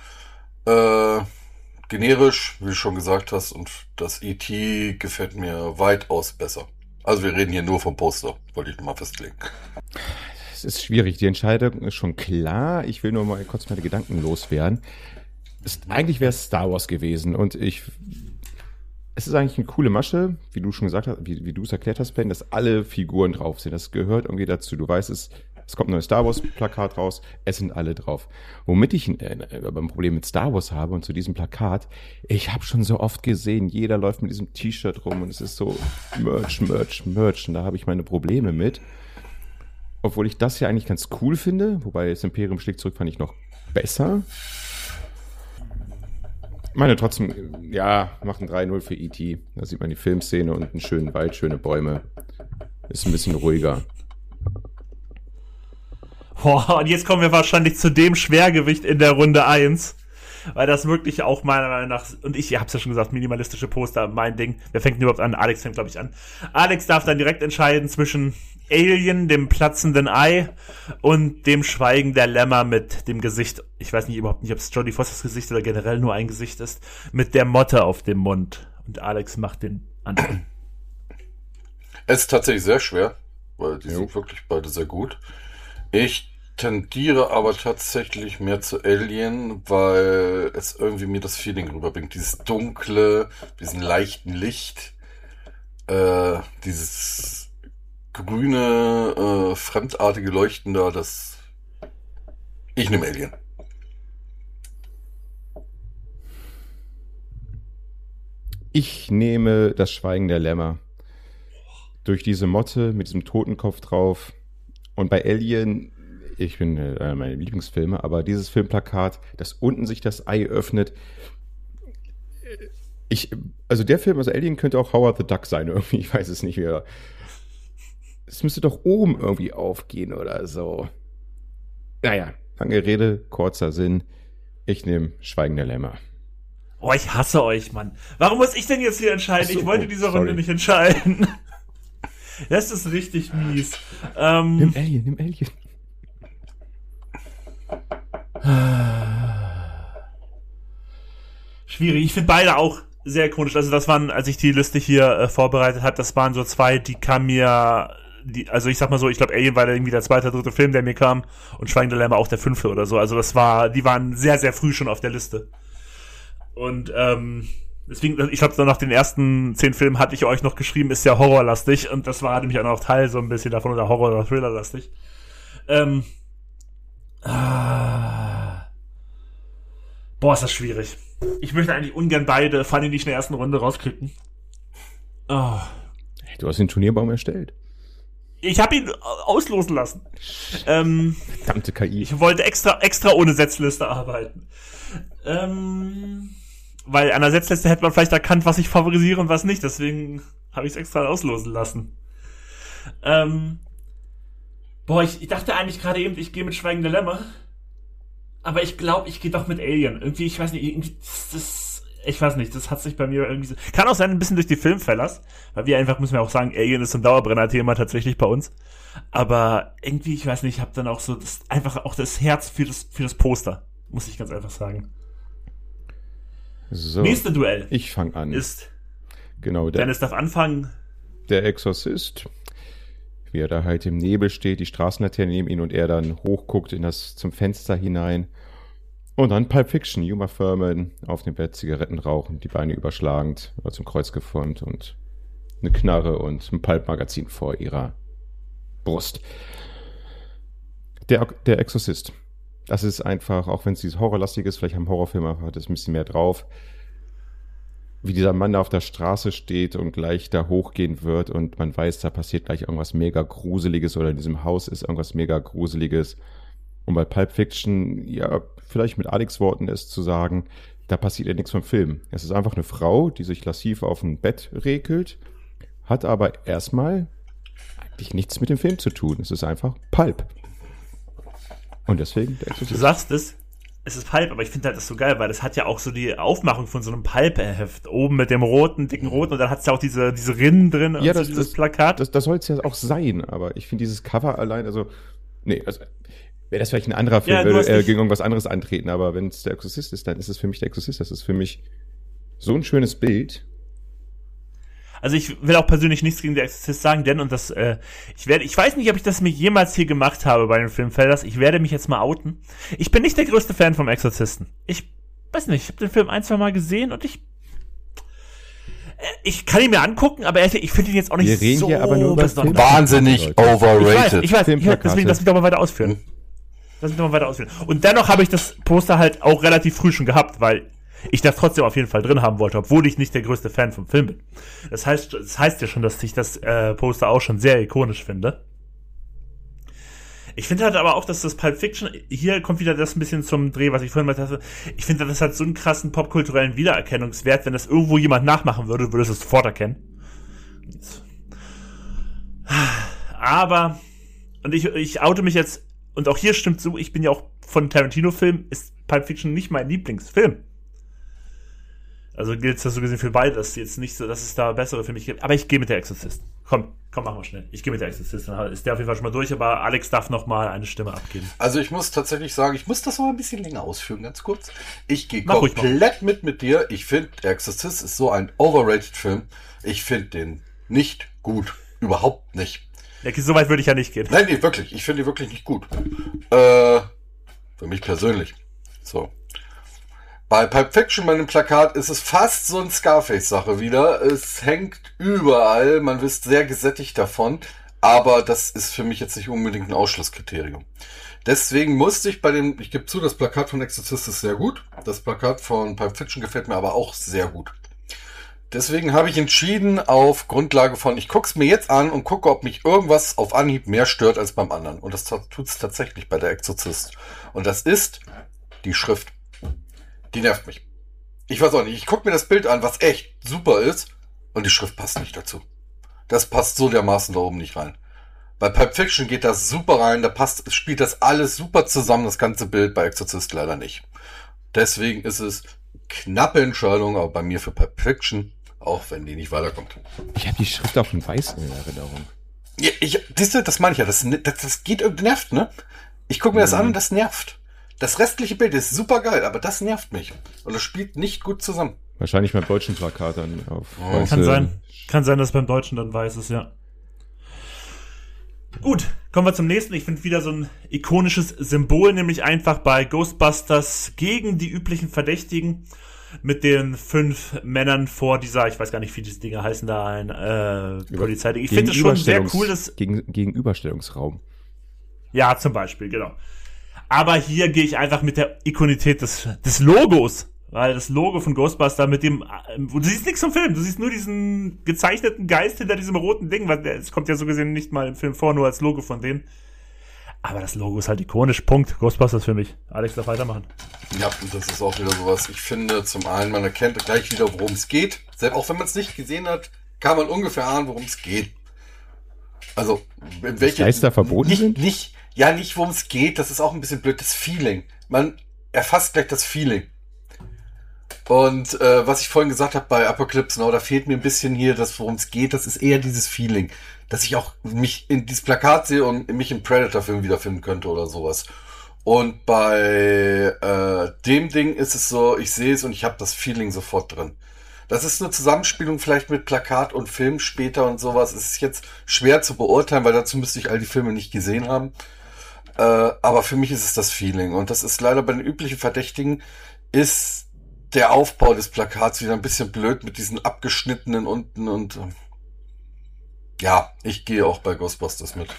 Generisch, wie du schon gesagt hast, und das E.T. gefällt mir weitaus besser. Also wir reden hier nur vom Poster, wollte ich nochmal festlegen. Es ist schwierig, die Entscheidung ist schon klar. Ich will nur mal kurz meine Gedanken loswerden. Eigentlich wäre es Star Wars gewesen und es ist eigentlich eine coole Masche, wie du schon gesagt hast, wie du es erklärt hast, Ben, dass alle Figuren drauf sind. Das gehört irgendwie dazu. Du weißt es kommt ein neues Star Wars Plakat raus, es sind alle drauf. Womit ich ein Problem mit Star Wars habe und zu diesem Plakat, ich habe schon so oft gesehen, jeder läuft mit diesem T-Shirt rum und es ist so Merch und da habe ich meine Probleme mit. Obwohl ich das ja eigentlich ganz cool finde, wobei das Imperium schlägt zurück fand ich noch besser. meine trotzdem, ja, machen 3-0 für E.T. Da sieht man die Filmszene und einen schönen Wald, schöne Bäume. Ist ein bisschen ruhiger. Boah, und jetzt kommen wir wahrscheinlich zu dem Schwergewicht in der Runde 1. Weil das wirklich auch meiner Meinung nach, und ich hab's ja schon gesagt, minimalistische Poster, mein Ding. Wer fängt denn überhaupt an? Alex fängt, glaube ich, an. Alex darf dann direkt entscheiden zwischen Alien, dem platzenden Ei, und dem Schweigen der Lämmer mit dem Gesicht. Ich weiß nicht überhaupt nicht, ob es Jodie Fosters Gesicht oder generell nur ein Gesicht ist. Mit der Motte auf dem Mund. Und Alex macht den Anfang. Es ist tatsächlich sehr schwer, weil die sind wirklich beide sehr gut. Ich tendiere aber tatsächlich mehr zu Alien, weil es irgendwie mir das Feeling rüberbringt. Dieses dunkle, diesen leichten Licht, dieses grüne, fremdartige Leuchten da, das... Ich nehme Alien. Ich nehme das Schweigen der Lämmer. Durch diese Motte mit diesem Totenkopf drauf. Und bei Alien... Ich bin einer meiner Lieblingsfilme, aber dieses Filmplakat, dass unten sich das Ei öffnet. Also der Film, also Alien könnte auch Howard the Duck sein irgendwie, ich weiß es nicht mehr. Es müsste doch oben irgendwie aufgehen oder so. Naja, lange Rede, kurzer Sinn. Ich nehme Schweigen der Lämmer. Oh, ich hasse euch, Mann. Warum muss ich denn jetzt hier entscheiden? So, ich wollte diese Runde nicht entscheiden. Das ist richtig mies. Nimm Alien. Schwierig. Ich finde beide auch sehr ikonisch. Also das waren, als ich die Liste hier vorbereitet habe, das waren so zwei, die kamen mir, also ich sag mal so, ich glaube Alien war irgendwie der zweite, dritte Film, der mir kam, und Schweigen der Lämmer auch der 5. oder so. Also die waren sehr, sehr früh schon auf der Liste. Und deswegen, ich glaube, so nach den ersten 10 Filmen hatte ich euch noch geschrieben, ist ja horrorlastig, und das war nämlich auch noch Teil so ein bisschen davon, oder Horror- oder Thriller-lastig. Boah, ist das schwierig. Ich möchte eigentlich ungern beide, vor allem nicht in der ersten Runde, rausklicken. Oh. Hey, du hast den Turnierbaum erstellt. Ich habe ihn auslosen lassen. Verdammte KI. Ich wollte extra ohne Setzliste arbeiten. Weil an der Setzliste hätte man vielleicht erkannt, was ich favorisiere und was nicht. Deswegen habe ich es extra auslosen lassen. Ich dachte eigentlich gerade eben, ich gehe mit Schweigen der Lämmer. Aber ich glaube, ich gehe doch mit Alien. Irgendwie, ich weiß nicht, ich weiß nicht, das hat sich bei mir irgendwie so... Kann auch sein, ein bisschen durch die Filmfellers, weil müssen wir auch sagen, Alien ist ein Dauerbrenner-Thema tatsächlich bei uns. Aber irgendwie, ich weiß nicht, ich habe dann auch so einfach auch das Herz für das Poster, muss ich ganz einfach sagen. So, nächste Duell. Ich fange an. Ist... Genau, Dennis darf anfangen. Der Exorzist, wie er da halt im Nebel steht, die Straßenlaterne neben ihn und er dann hochguckt zum Fenster hinein. Und dann Pulp Fiction, Uma Thurman auf dem Bett, Zigaretten rauchend, die Beine überschlagend, zum Kreuz geformt und eine Knarre und ein Pulp-Magazin vor ihrer Brust. Der Exorzist. Das ist einfach, auch wenn es dieses horrorlastig ist, vielleicht haben Horrorfilme einfach das ein bisschen mehr drauf, wie dieser Mann da auf der Straße steht und gleich da hochgehen wird und man weiß, da passiert gleich irgendwas mega Gruseliges oder in diesem Haus ist irgendwas mega Gruseliges. Und bei Pulp Fiction, ja, vielleicht mit Alex Worten ist zu sagen, da passiert ja nichts vom Film. Es ist einfach eine Frau, die sich lassiv auf ein Bett regelt, hat aber erstmal eigentlich nichts mit dem Film zu tun. Es ist einfach Pulp. Und deswegen der Exorzist. Du sagst es ist Pulp, aber ich finde halt das so geil, weil das hat ja auch so die Aufmachung von so einem Pulp-Heft. Oben mit dem dicken roten, und dann hat es ja auch diese Rinnen drin, ja, und so dieses Plakat. Das soll es ja auch sein, aber ich finde dieses Cover allein, also wäre das vielleicht ein anderer Film, würde er gegen irgendwas anderes antreten, aber wenn es der Exorzist ist, dann ist es für mich der Exorzist. Das ist für mich so ein schönes Bild. Also ich will auch persönlich nichts gegen den Exorzist sagen, denn, und das, ich weiß nicht, ob ich das mir jemals hier gemacht habe bei den Filmfelders, ich werde mich jetzt mal outen. Ich bin nicht der größte Fan vom Exorzisten. Ich weiß nicht, ich habe den Film 1-2 Mal gesehen und ich kann ihn mir angucken, aber ich finde ihn jetzt auch nicht so... Wir reden hier aber nur über Film. Wahnsinnig overrated. Ich weiß, deswegen lass mich doch mal weiter ausführen. Und dennoch habe ich das Poster halt auch relativ früh schon gehabt, weil ich das trotzdem auf jeden Fall drin haben wollte, obwohl ich nicht der größte Fan vom Film bin. Das heißt ja schon, dass ich das Poster auch schon sehr ikonisch finde. Ich finde halt aber auch, dass das Pulp Fiction, hier kommt wieder das ein bisschen zum Dreh, was ich vorhin mal hatte. Ich finde, das hat so einen krassen popkulturellen Wiedererkennungswert. Wenn das irgendwo jemand nachmachen würde, würde es sofort erkennen. Aber, und ich oute mich jetzt, und auch hier stimmt so, ich bin ja auch von Tarantino-Filmen, ist Pulp Fiction nicht mein Lieblingsfilm. Also gilt das so gesehen für beide, dass jetzt nicht so, dass es da bessere für mich gibt. Aber ich gehe mit der Exorzist. Komm, machen wir schnell. Ich gehe mit der Exorzist. Dann ist der auf jeden Fall schon mal durch, aber Alex darf noch mal eine Stimme abgeben. Also ich muss tatsächlich sagen, ich muss das mal ein bisschen länger ausführen, ganz kurz. Ich gehe komplett mit dir. Ich finde, Exorzist ist so ein overrated Film. Ich finde den nicht gut. Überhaupt nicht. Ja, so weit würde ich ja nicht gehen. Nein, nee, wirklich. Ich finde ihn wirklich nicht gut. Für mich persönlich. So. Bei Pulp Fiction, bei dem Plakat, ist es fast so eine Scarface-Sache wieder. Es hängt überall, man wird sehr gesättigt davon, aber das ist für mich jetzt nicht unbedingt ein Ausschlusskriterium. Deswegen musste ich ich gebe zu, das Plakat von Exorzist ist sehr gut, das Plakat von Pulp Fiction gefällt mir aber auch sehr gut. Deswegen habe ich entschieden, auf Grundlage von, ich gucke es mir jetzt an und gucke, ob mich irgendwas auf Anhieb mehr stört als beim anderen. Und das tut es tatsächlich bei der Exorzist. Und das ist die Schrift. Die nervt mich. Ich weiß auch nicht, ich gucke mir das Bild an, was echt super ist, und die Schrift passt nicht dazu. Das passt so dermaßen da oben nicht rein. Bei Pulp Fiction geht das super rein, spielt das alles super zusammen, das ganze Bild, bei Exorzist leider nicht. Deswegen ist es knappe Entscheidung, aber bei mir für Pulp Fiction, auch wenn die nicht weiterkommt. Ich habe die Schrift auch in weiß in Erinnerung. Ja, siehst du, das meine ich ja, das geht irgendwie nervt, ne? Ich gucke mir das an und das nervt. Das restliche Bild ist super geil, aber das nervt mich. Und das spielt nicht gut zusammen. Wahrscheinlich beim deutschen Plakat dann auf weiße. Kann sein, dass beim Deutschen dann weiß ist, ja. Gut, kommen wir zum nächsten. Ich finde wieder so ein ikonisches Symbol, nämlich einfach bei Ghostbusters gegen die üblichen Verdächtigen mit den 5 Männern vor dieser, ich weiß gar nicht, wie diese Dinge heißen, da ein Polizeiding. Ich finde es schon sehr cool, dass Gegenüberstellungsraum. Ja, zum Beispiel, genau. Aber hier gehe ich einfach mit der Ikonität des Logos, weil das Logo von Ghostbuster mit dem, du siehst nichts vom Film, du siehst nur diesen gezeichneten Geist hinter diesem roten Ding, weil es kommt ja so gesehen nicht mal im Film vor, nur als Logo von denen. Aber das Logo ist halt ikonisch, Punkt. Ghostbusters für mich. Alex darf weitermachen. Ja, und das ist auch wieder sowas. Ich finde, zum einen, man erkennt gleich wieder, worum es geht. Selbst auch wenn man es nicht gesehen hat, kann man ungefähr ahnen, worum es geht. Also, welche Geister verboten sind? Nicht, worum es geht, das ist auch ein bisschen blöd, das Feeling. Man erfasst gleich das Feeling. Und was ich vorhin gesagt habe bei Apocalypse Now, da fehlt mir ein bisschen hier das, worum es geht, das ist eher dieses Feeling, dass ich auch mich in dieses Plakat sehe und mich im Predator-Film wiederfinden könnte oder sowas. Und bei dem Ding ist es so, ich sehe es und ich habe das Feeling sofort drin. Das ist eine Zusammenspielung vielleicht mit Plakat und Film später und sowas. Es ist jetzt schwer zu beurteilen, weil dazu müsste ich all die Filme nicht gesehen haben. Aber für mich ist es das Feeling. Und das ist leider bei den üblichen Verdächtigen, ist der Aufbau des Plakats wieder ein bisschen blöd mit diesen abgeschnittenen unten und ja, ich gehe auch bei Ghostbusters mit.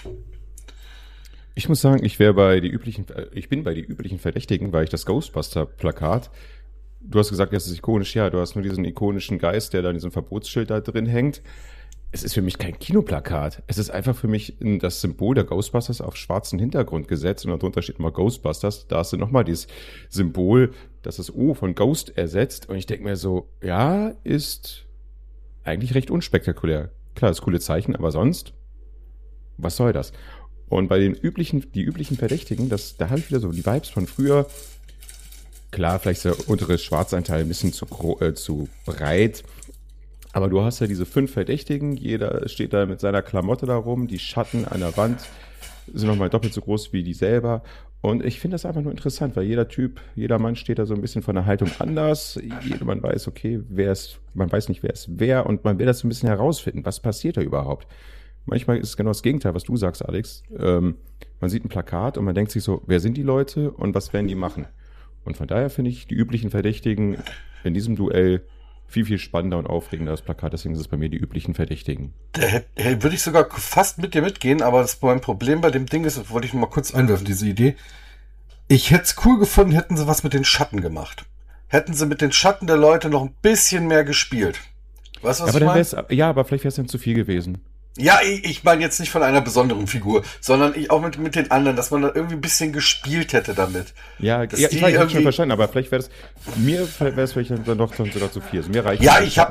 Ich muss sagen, ich bin bei die üblichen Verdächtigen, weil ich das Ghostbuster-Plakat, du hast gesagt, das ist ikonisch, ja, du hast nur diesen ikonischen Geist, der da in diesem Verbotsschild da drin hängt. Es ist für mich kein Kinoplakat. Es ist einfach für mich das Symbol der Ghostbusters auf schwarzen Hintergrund gesetzt und darunter steht mal Ghostbusters. Da hast du nochmal dieses Symbol, das das O von Ghost ersetzt. Und ich denke mir so, ja, ist eigentlich recht unspektakulär. Klar, das coole Zeichen, aber sonst, was soll das? Und bei die üblichen Verdächtigen, da habe ich wieder so die Vibes von früher. Klar, vielleicht ist der untere Schwarzanteil ein bisschen zu breit. Aber du hast ja diese 5 Verdächtigen, jeder steht da mit seiner Klamotte da rum, die Schatten an der Wand sind nochmal doppelt so groß wie die selber. Und ich finde das einfach nur interessant, weil jeder Mann steht da so ein bisschen von der Haltung anders. Man weiß, okay, man weiß nicht, wer ist wer und man will das so ein bisschen herausfinden. Was passiert da überhaupt? Manchmal ist es genau das Gegenteil, was du sagst, Alex. Man sieht ein Plakat und man denkt sich so, wer sind die Leute und was werden die machen? Und von daher finde ich die üblichen Verdächtigen in diesem Duell viel, viel spannender und aufregender das Plakat, deswegen ist es bei mir die üblichen Verdächtigen. Würde ich sogar fast mit dir mitgehen, aber mein Problem bei dem Ding ist, das wollte ich mal kurz einwerfen, diese Idee. Ich hätte es cool gefunden, hätten sie was mit den Schatten gemacht. Hätten sie mit den Schatten der Leute noch ein bisschen mehr gespielt. Weißt du, was ich meine? Ja, aber vielleicht wäre es dann zu viel gewesen. Ja, ich meine jetzt nicht von einer besonderen Figur, sondern auch mit den anderen, dass man da irgendwie ein bisschen gespielt hätte damit. Ja, ich habe schon verstanden, aber vielleicht wäre es vielleicht dann doch sogar zu viel. Also mir reicht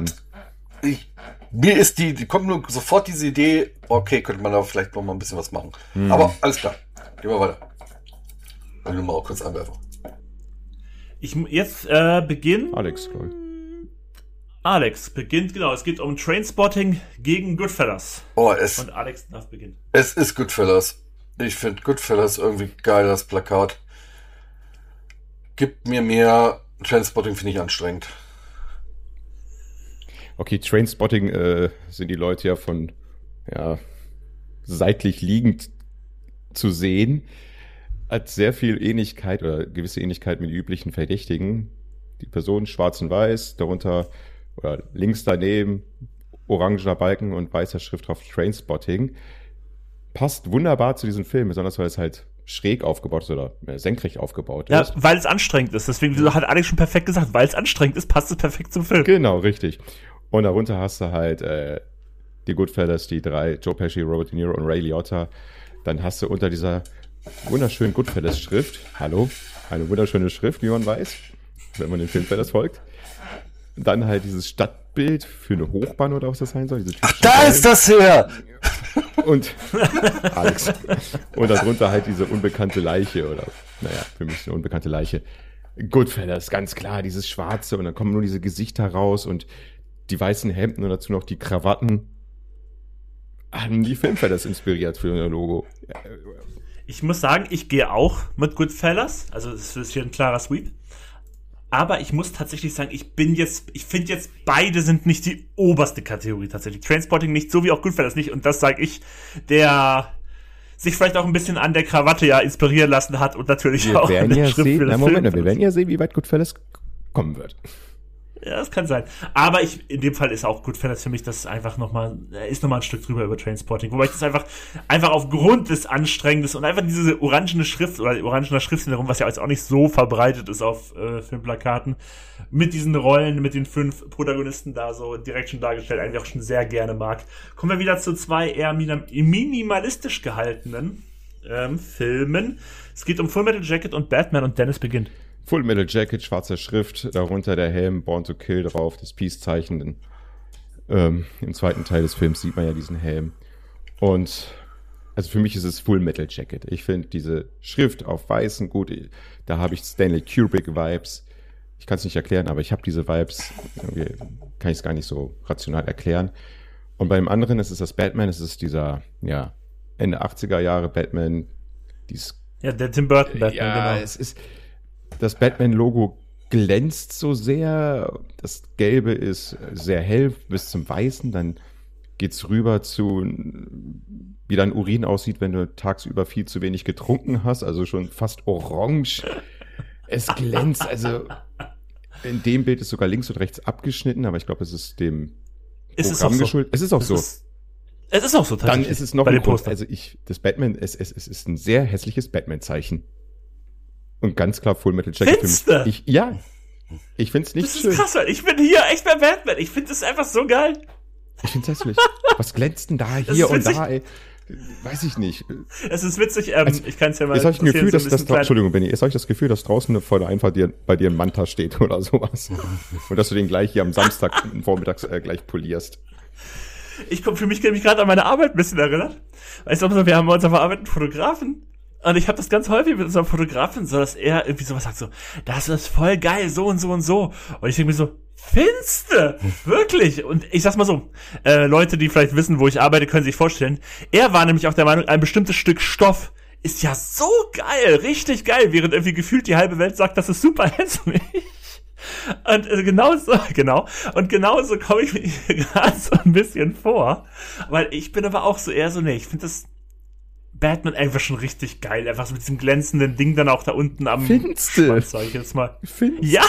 mir ist die kommt nur sofort diese Idee, okay, könnte man da vielleicht noch mal ein bisschen was machen. Aber alles klar, gehen wir weiter. Wenn du mal auch kurz anwerfen. Jetzt beginnt. Alex beginnt, genau. Es geht um Trainspotting gegen Goodfellas. Und Alex darf beginnen. Es ist Goodfellas. Ich finde Goodfellas irgendwie geil, das Plakat. Gibt mir mehr. Trainspotting finde ich anstrengend. Okay, Trainspotting sind die Leute ja von seitlich liegend zu sehen. Hat sehr viel Ähnlichkeit oder gewisse Ähnlichkeit mit den üblichen Verdächtigen. Die Person schwarz und weiß, darunter oder links daneben orangener Balken und weißer Schrift drauf Trainspotting. Passt wunderbar zu diesem Film, besonders weil es halt schräg aufgebaut ist oder senkrecht aufgebaut ist. Ja, weil es anstrengend ist. Deswegen hat Alex schon perfekt gesagt, weil es anstrengend ist, passt es perfekt zum Film. Genau, richtig. Und darunter hast du halt die Goodfellas, die drei, Joe Pesci, Robert De Niro und Ray Liotta. Dann hast du unter dieser wunderschönen Goodfellas-Schrift, eine wunderschöne Schrift, wie man weiß, wenn man den Filmfellas folgt. Dann halt dieses Stadtbild für eine Hochbahn oder was das sein soll. Da ist das her! Und Alex. Und darunter halt diese unbekannte Leiche oder, für mich eine unbekannte Leiche. Goodfellas, ganz klar, dieses Schwarze und dann kommen nur diese Gesichter raus und die weißen Hemden und dazu noch die Krawatten. Haben die Filmfellas inspiriert für ein Logo. Ich muss sagen, ich gehe auch mit Goodfellas. Also es ist hier ein klarer Sweep. Aber ich muss tatsächlich sagen, ich finde jetzt, beide sind nicht die oberste Kategorie tatsächlich. Trainspotting nicht, so wie auch Goodfellas nicht. Und das sage ich, der sich vielleicht auch ein bisschen an der Krawatte inspirieren lassen hat und natürlich auch an der Schrift für das Film. Wir werden ja sehen, wie weit Goodfellas kommen wird. Ja, das kann sein. Aber in dem Fall ist auch Goodfellas für mich, das ist einfach nochmal ein Stück drüber über Trainspotting. Wobei ich das einfach aufgrund des Anstrengendes und einfach diese orangene Schrift oder orangener Schrift herum, was ja jetzt auch nicht so verbreitet ist auf Filmplakaten, mit diesen Rollen, mit den 5 Protagonisten da so direkt schon dargestellt, eigentlich auch schon sehr gerne mag. Kommen wir wieder zu 2 eher minimalistisch gehaltenen Filmen. Es geht um Full Metal Jacket und Batman und Dennis beginnt. Full Metal Jacket, schwarzer Schrift, darunter der Helm, Born to Kill drauf, das Peace-Zeichen. Im zweiten Teil des Films sieht man ja diesen Helm. Und also für mich ist es Full Metal Jacket. Ich finde diese Schrift auf Weißen gut. Da habe ich Stanley Kubrick-Vibes. Ich kann es nicht erklären, aber ich habe diese Vibes. Irgendwie kann ich es gar nicht so rational erklären. Und beim anderen ist es das Batman. Es ist dieser, Ende 80er Jahre Batman. Der Tim Burton Batman, genau. Es ist... Das Batman-Logo glänzt so sehr. Das Gelbe ist sehr hell bis zum Weißen. Dann geht's rüber zu, wie dein Urin aussieht, wenn du tagsüber viel zu wenig getrunken hast. Also schon fast orange. Es glänzt. Also in dem Bild ist sogar links und rechts abgeschnitten, aber ich glaube, es ist dem Programm geschuldet. Es ist auch so. Es ist auch so tatsächlich. Dann ist es noch ein Grund. Also das Batman, es ist ein sehr hässliches Batman-Zeichen. Und ganz klar Full Metal Jacket für mich. Ich find's nicht schön. Das ist krass, ich bin hier echt bei Batman. Ich finde das einfach so geil. Ich find's hässlich. Was glänzt denn da hier und da, ey? Weiß ich nicht. Es ist witzig, ich kann es ja mal... Jetzt habe ich ein Gefühl, Entschuldigung, Benni, jetzt habe ich das Gefühl, dass draußen vor der Einfahrt bei dir ein Manta steht oder sowas. Und dass du den gleich hier am Samstag vormittags gleich polierst. Für mich gerade an meine Arbeit ein bisschen erinnert. Weißt du, wir haben bei uns auf der Arbeit einen Fotografen. Und ich habe das ganz häufig mit unserem Fotografen, so dass er irgendwie sowas sagt, so, das ist voll geil, so und so und so. Und ich denke mir so, Finste, wirklich. Und ich sag's mal so, Leute, die vielleicht wissen, wo ich arbeite, können sich vorstellen, er war nämlich auch der Meinung, ein bestimmtes Stück Stoff ist ja so geil, richtig geil, während irgendwie gefühlt die halbe Welt sagt, das ist super hässlich. Und genauso komme ich mir gerade so ein bisschen vor, weil ich bin aber auch so eher so, ich finde das Batman einfach schon richtig geil. Einfach so mit diesem glänzenden Ding dann auch da unten am Schwanz, sag ich jetzt mal. Findste? Ja!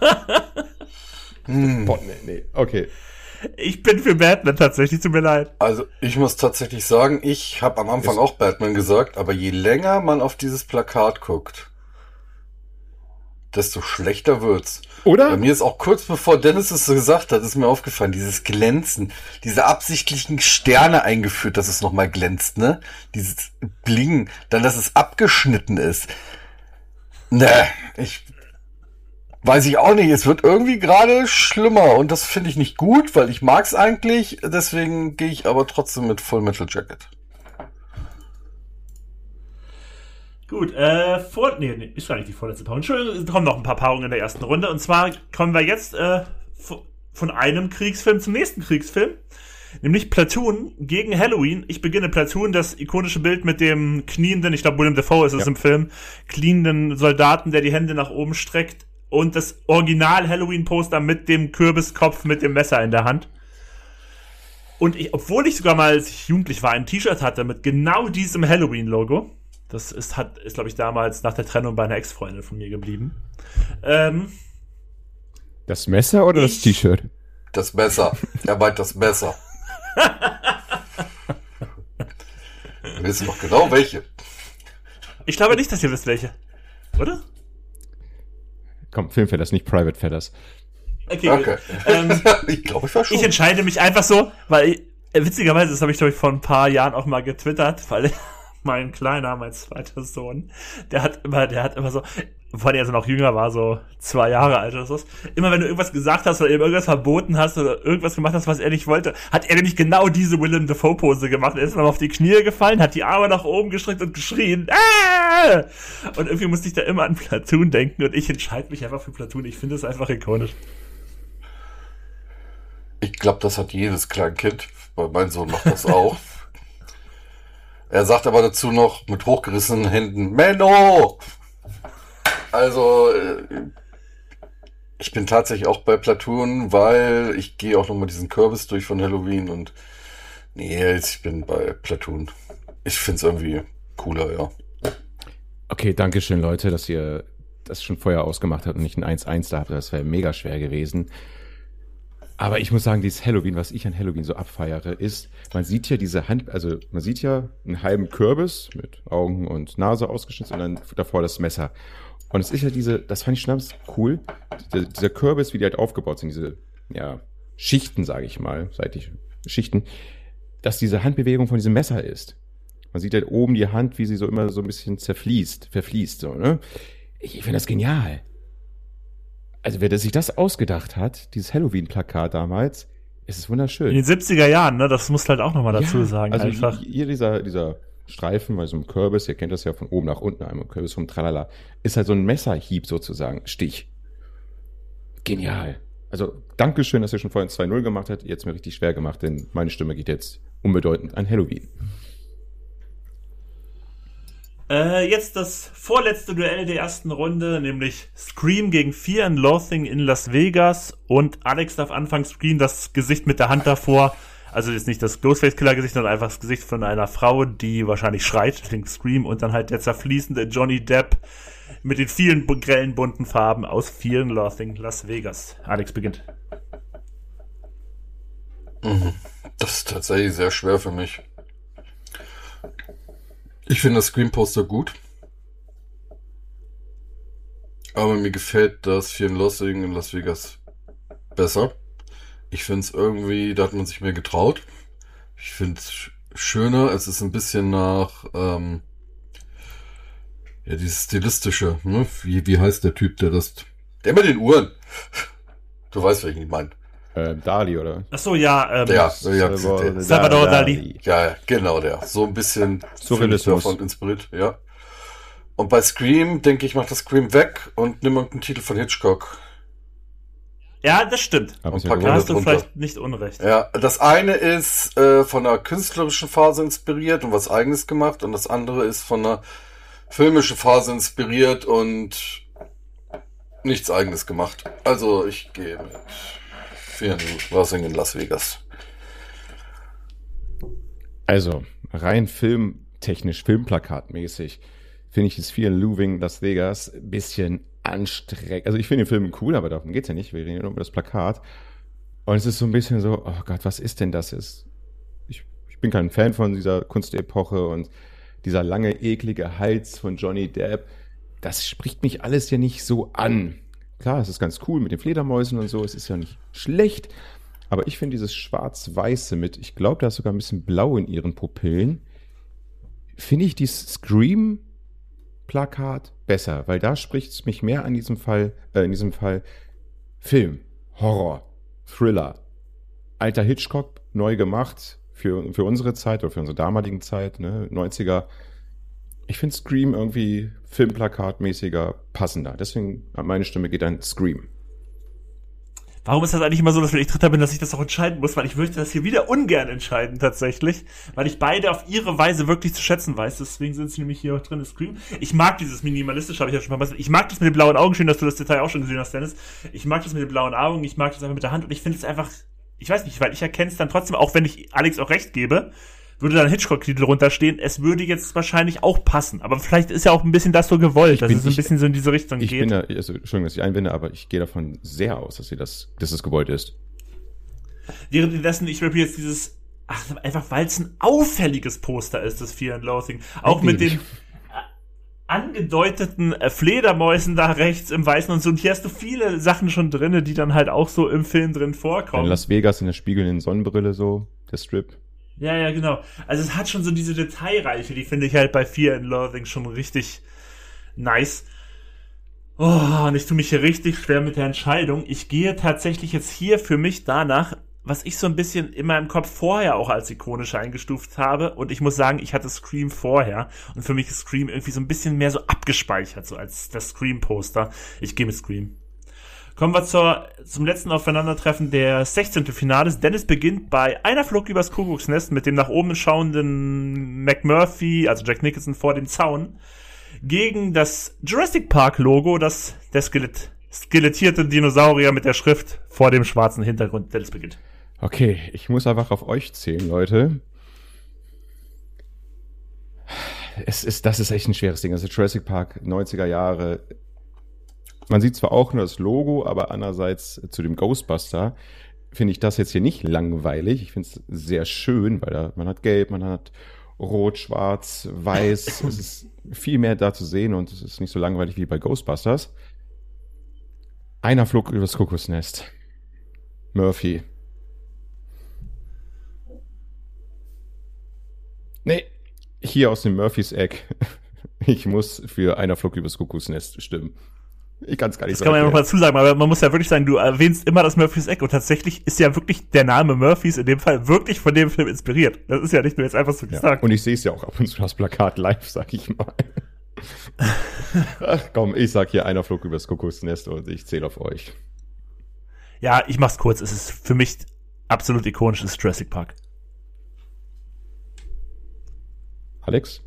Nee, okay. Ich bin für Batman tatsächlich, tut mir leid. Also ich muss tatsächlich sagen, ich habe am Anfang auch Batman gesagt, aber je länger man auf dieses Plakat guckt, desto schlechter wird's. Oder? Bei mir ist auch kurz bevor Dennis es so gesagt hat, ist mir aufgefallen, dieses Glänzen, diese absichtlichen Sterne eingeführt, dass es nochmal glänzt, ne? Dieses Bling, dann, dass es abgeschnitten ist. Ne, weiß ich auch nicht, es wird irgendwie gerade schlimmer und das finde ich nicht gut, weil ich mag's eigentlich, deswegen gehe ich aber trotzdem mit Full Metal Jacket. Gut, nee, ist gar nicht die vorletzte Paarung. Entschuldigung, es kommen noch ein paar Paarungen in der ersten Runde. Und zwar kommen wir jetzt von einem Kriegsfilm zum nächsten Kriegsfilm. Nämlich Platoon gegen Halloween. Ich beginne Platoon, das ikonische Bild mit dem knienden, ich glaube William Dafoe ist es im Film, knienden Soldaten, der die Hände nach oben streckt. Und das Original Halloween-Poster mit dem Kürbiskopf mit dem Messer in der Hand. Und obwohl ich sogar mal, als ich jugendlich war, ein T-Shirt hatte mit genau diesem Halloween-Logo. Das ist glaube ich, damals nach der Trennung bei einer Ex-Freundin von mir geblieben. Das Messer oder das T-Shirt? Das Messer. Er meint das Messer. Wir wissen noch genau welche. Ich glaube nicht, dass ihr wisst welche. Oder? Komm, Filmfellas, nicht Private Feathers. Okay. Ich glaube, ich war schon. Ich entscheide mich einfach so, weil witzigerweise, das habe ich, glaube ich, vor ein paar Jahren auch mal getwittert, weil mein zweiter Sohn, der hat immer so, vor allem als er noch jünger war, so 2 Jahre alt oder so, immer wenn du irgendwas gesagt hast oder ihm irgendwas verboten hast oder irgendwas gemacht hast, was er nicht wollte, hat er nämlich genau diese Willem Dafoe Pose gemacht. Er ist dann auf die Knie gefallen, hat die Arme nach oben gestreckt und geschrien. Und irgendwie musste ich da immer an Platoon denken und ich entscheide mich einfach für Platoon. Ich finde es einfach ikonisch. Ich glaube, das hat jedes Kleinkind, weil mein Sohn macht das auch. Er sagt aber dazu noch mit hochgerissenen Händen, Menno! Also, ich bin tatsächlich auch bei Platoon, weil ich gehe auch nochmal diesen Kürbis durch von Halloween und ich bin bei Platoon. Ich finde es irgendwie cooler, ja. Okay, danke schön, Leute, dass ihr das schon vorher ausgemacht habt und nicht ein 1-1 da habt. Das wäre mega schwer gewesen. Aber ich muss sagen, dieses Halloween, was ich an Halloween so abfeiere, ist, man sieht ja man sieht ja einen halben Kürbis mit Augen und Nase ausgeschnitten und dann davor das Messer. Und es ist ja das fand ich schon ganz cool, dieser Kürbis, wie die halt aufgebaut sind, diese, Schichten, sage ich mal, Schichten, dass diese Handbewegung von diesem Messer ist. Man sieht halt oben die Hand, wie sie so immer so ein bisschen verfließt, so, ne? Ich finde das genial. Also wer sich das ausgedacht hat, dieses Halloween-Plakat damals, ist es wunderschön. In den 70er Jahren, ne? Das muss halt auch nochmal dazu sagen. Also einfach. Hier dieser Streifen bei so einem Kürbis, ihr kennt das ja von oben nach unten, einmal Kürbis vom Tralala, ist halt so ein Messerhieb sozusagen, Stich. Genial. Also Dankeschön, dass ihr schon vorhin 2-0 gemacht habt. Ihr habt es mir richtig schwer gemacht, denn meine Stimme geht jetzt unbedeutend an Halloween. Jetzt das vorletzte Duell der ersten Runde, nämlich Scream gegen Fear and Loathing in Las Vegas. Und Alex darf anfangen, Scream, das Gesicht mit der Hand davor. Also jetzt nicht das Ghostface-Killer-Gesicht, sondern einfach das Gesicht von einer Frau, die wahrscheinlich schreit, klingt Scream. Und dann halt der zerfließende Johnny Depp mit den vielen grellen, bunten Farben aus Fear and Loathing Las Vegas. Alex beginnt. Das ist tatsächlich sehr schwer für mich. Ich finde das Scream-Poster gut. Aber mir gefällt das Fear and Loathing in Las Vegas besser. Ich finde es irgendwie, da hat man sich mehr getraut. Ich finde es schöner. Es ist ein bisschen nach, dieses Stilistische, ne? Wie heißt der Typ, der mit den Uhren. Du weißt, welchen ich meine. Dali, oder? Ach so, ja. Salvador Dali. Ja, genau, der. So ein bisschen Surrealismus davon inspiriert, ja. Und bei Scream, denke ich, mach das Scream weg und nimm irgendeinen Titel von Hitchcock. Ja, das stimmt. Aber Da hast du vielleicht nicht unrecht. Ja, das eine ist von einer künstlerischen Phase inspiriert und was Eigenes gemacht und das andere ist von einer filmischen Phase inspiriert und nichts Eigenes gemacht. Also ich gehe mit Fear and Loathing in Las Vegas. Also, rein filmtechnisch, filmplakatmäßig, finde ich das Fear and Loathing Las Vegas ein bisschen anstrengend. Also ich finde den Film cool, aber darum geht's ja nicht. Wir reden nur über das Plakat. Und es ist so ein bisschen so, oh Gott, was ist denn das? Ich bin kein Fan von dieser Kunstepoche und dieser lange, eklige Hals von Johnny Depp. das spricht mich alles ja nicht so an. Klar, es ist ganz cool mit den Fledermäusen und so, es ist ja nicht schlecht, aber ich finde dieses Schwarz-Weiße mit, ich glaube, da ist sogar ein bisschen Blau in ihren Pupillen, finde ich dieses Scream-Plakat besser, weil da spricht es mich mehr an in diesem Fall Film, Horror, Thriller, alter Hitchcock, neu gemacht für unsere Zeit oder für unsere damaligen Zeit, ne, 90er. Ich finde Scream irgendwie filmplakatmäßiger passender. Deswegen, meine Stimme geht an Scream. Warum ist das eigentlich immer so, dass wenn ich Dritter bin, dass ich das auch entscheiden muss? Weil ich möchte das hier wieder ungern entscheiden, tatsächlich. Weil ich beide auf ihre Weise wirklich zu schätzen weiß. Deswegen sind sie nämlich hier auch drin, Scream. Ich mag dieses Minimalistische, habe ich ja schon mal gesagt. Ich mag das mit den blauen Augen. Schön, dass du das Detail auch schon gesehen hast, Dennis. Ich mag das mit den blauen Augen. Ich mag das einfach mit der Hand. Und ich finde es einfach, ich weiß nicht, weil ich erkenne es dann trotzdem, auch wenn ich Alex auch recht gebe, würde da ein Hitchcock-Titel runterstehen, es würde jetzt wahrscheinlich auch passen. Aber vielleicht ist ja auch ein bisschen das so gewollt, dass es ein bisschen so in diese Richtung geht. Bin da, also, Entschuldigung, dass ich einwende, aber ich gehe davon sehr aus, dass es gewollt ist. Währenddessen, ich habe jetzt dieses, einfach weil es ein auffälliges Poster ist, das Fear and Loathing. Auch mit den angedeuteten Fledermäusen da rechts im Weißen und so. Und hier hast du viele Sachen schon drinne, die dann halt auch so im Film drin vorkommen. In Las Vegas in der spiegelnden Sonnenbrille so, der Strip. Ja, genau. Also es hat schon so diese Detailreiche, die finde ich halt bei Fear and Loathing schon richtig nice. Oh, und ich tue mich hier richtig schwer mit der Entscheidung. Ich gehe tatsächlich jetzt hier für mich danach, was ich so ein bisschen in meinem Kopf vorher auch als ikonisch eingestuft habe. Und ich muss sagen, ich hatte Scream vorher. Und für mich ist Scream irgendwie so ein bisschen mehr so abgespeichert, so als das Scream-Poster. Ich gehe mit Scream. Kommen wir zum letzten Aufeinandertreffen der 16. Finales. Dennis beginnt bei Einer flog übers Kuckucksnest mit dem nach oben schauenden McMurphy, also Jack Nicholson, vor dem Zaun, gegen das Jurassic Park Logo, der skelettierte Dinosaurier mit der Schrift vor dem schwarzen Hintergrund. Dennis beginnt. Okay, ich muss einfach auf euch zählen, Leute. Das ist echt ein schweres Ding. Also Jurassic Park, 90er Jahre. Man sieht zwar auch nur das Logo, aber andererseits zu dem Ghostbuster finde ich das jetzt hier nicht langweilig. Ich finde es sehr schön, weil man hat Gelb, man hat Rot, Schwarz, Weiß. Es ist viel mehr da zu sehen und es ist nicht so langweilig wie bei Ghostbusters. Einer flog übers Kuckucksnest. Murphy. Nee, hier aus dem Murphys Eck. Ich muss für Einer flog übers Kuckucksnest stimmen. Ich kann es gar nicht sagen. Das kann man ja noch mal dazu sagen, aber man muss ja wirklich sagen, du erwähnst immer das Murphys Eck und tatsächlich ist ja wirklich der Name Murphys in dem Fall wirklich von dem Film inspiriert. Das ist ja nicht nur jetzt einfach so gesagt. Und ich sehe es ja auch ab und zu das Plakat live, sag ich mal. Ach komm, ich sag hier Einer flog übers Kuckucksnest und ich zähle auf euch. Ja, ich mach's kurz. Es ist für mich absolut ikonisch, das ist Jurassic Park. Alex?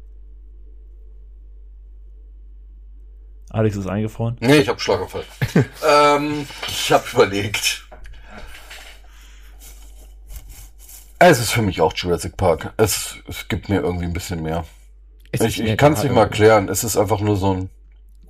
Alex ist eingefroren. Nee, ich hab Schlaganfall. Ich hab überlegt. Es ist für mich auch Jurassic Park. Es gibt mir irgendwie ein bisschen mehr. Ich kann es nicht mal erklären. Es ist einfach nur so ein...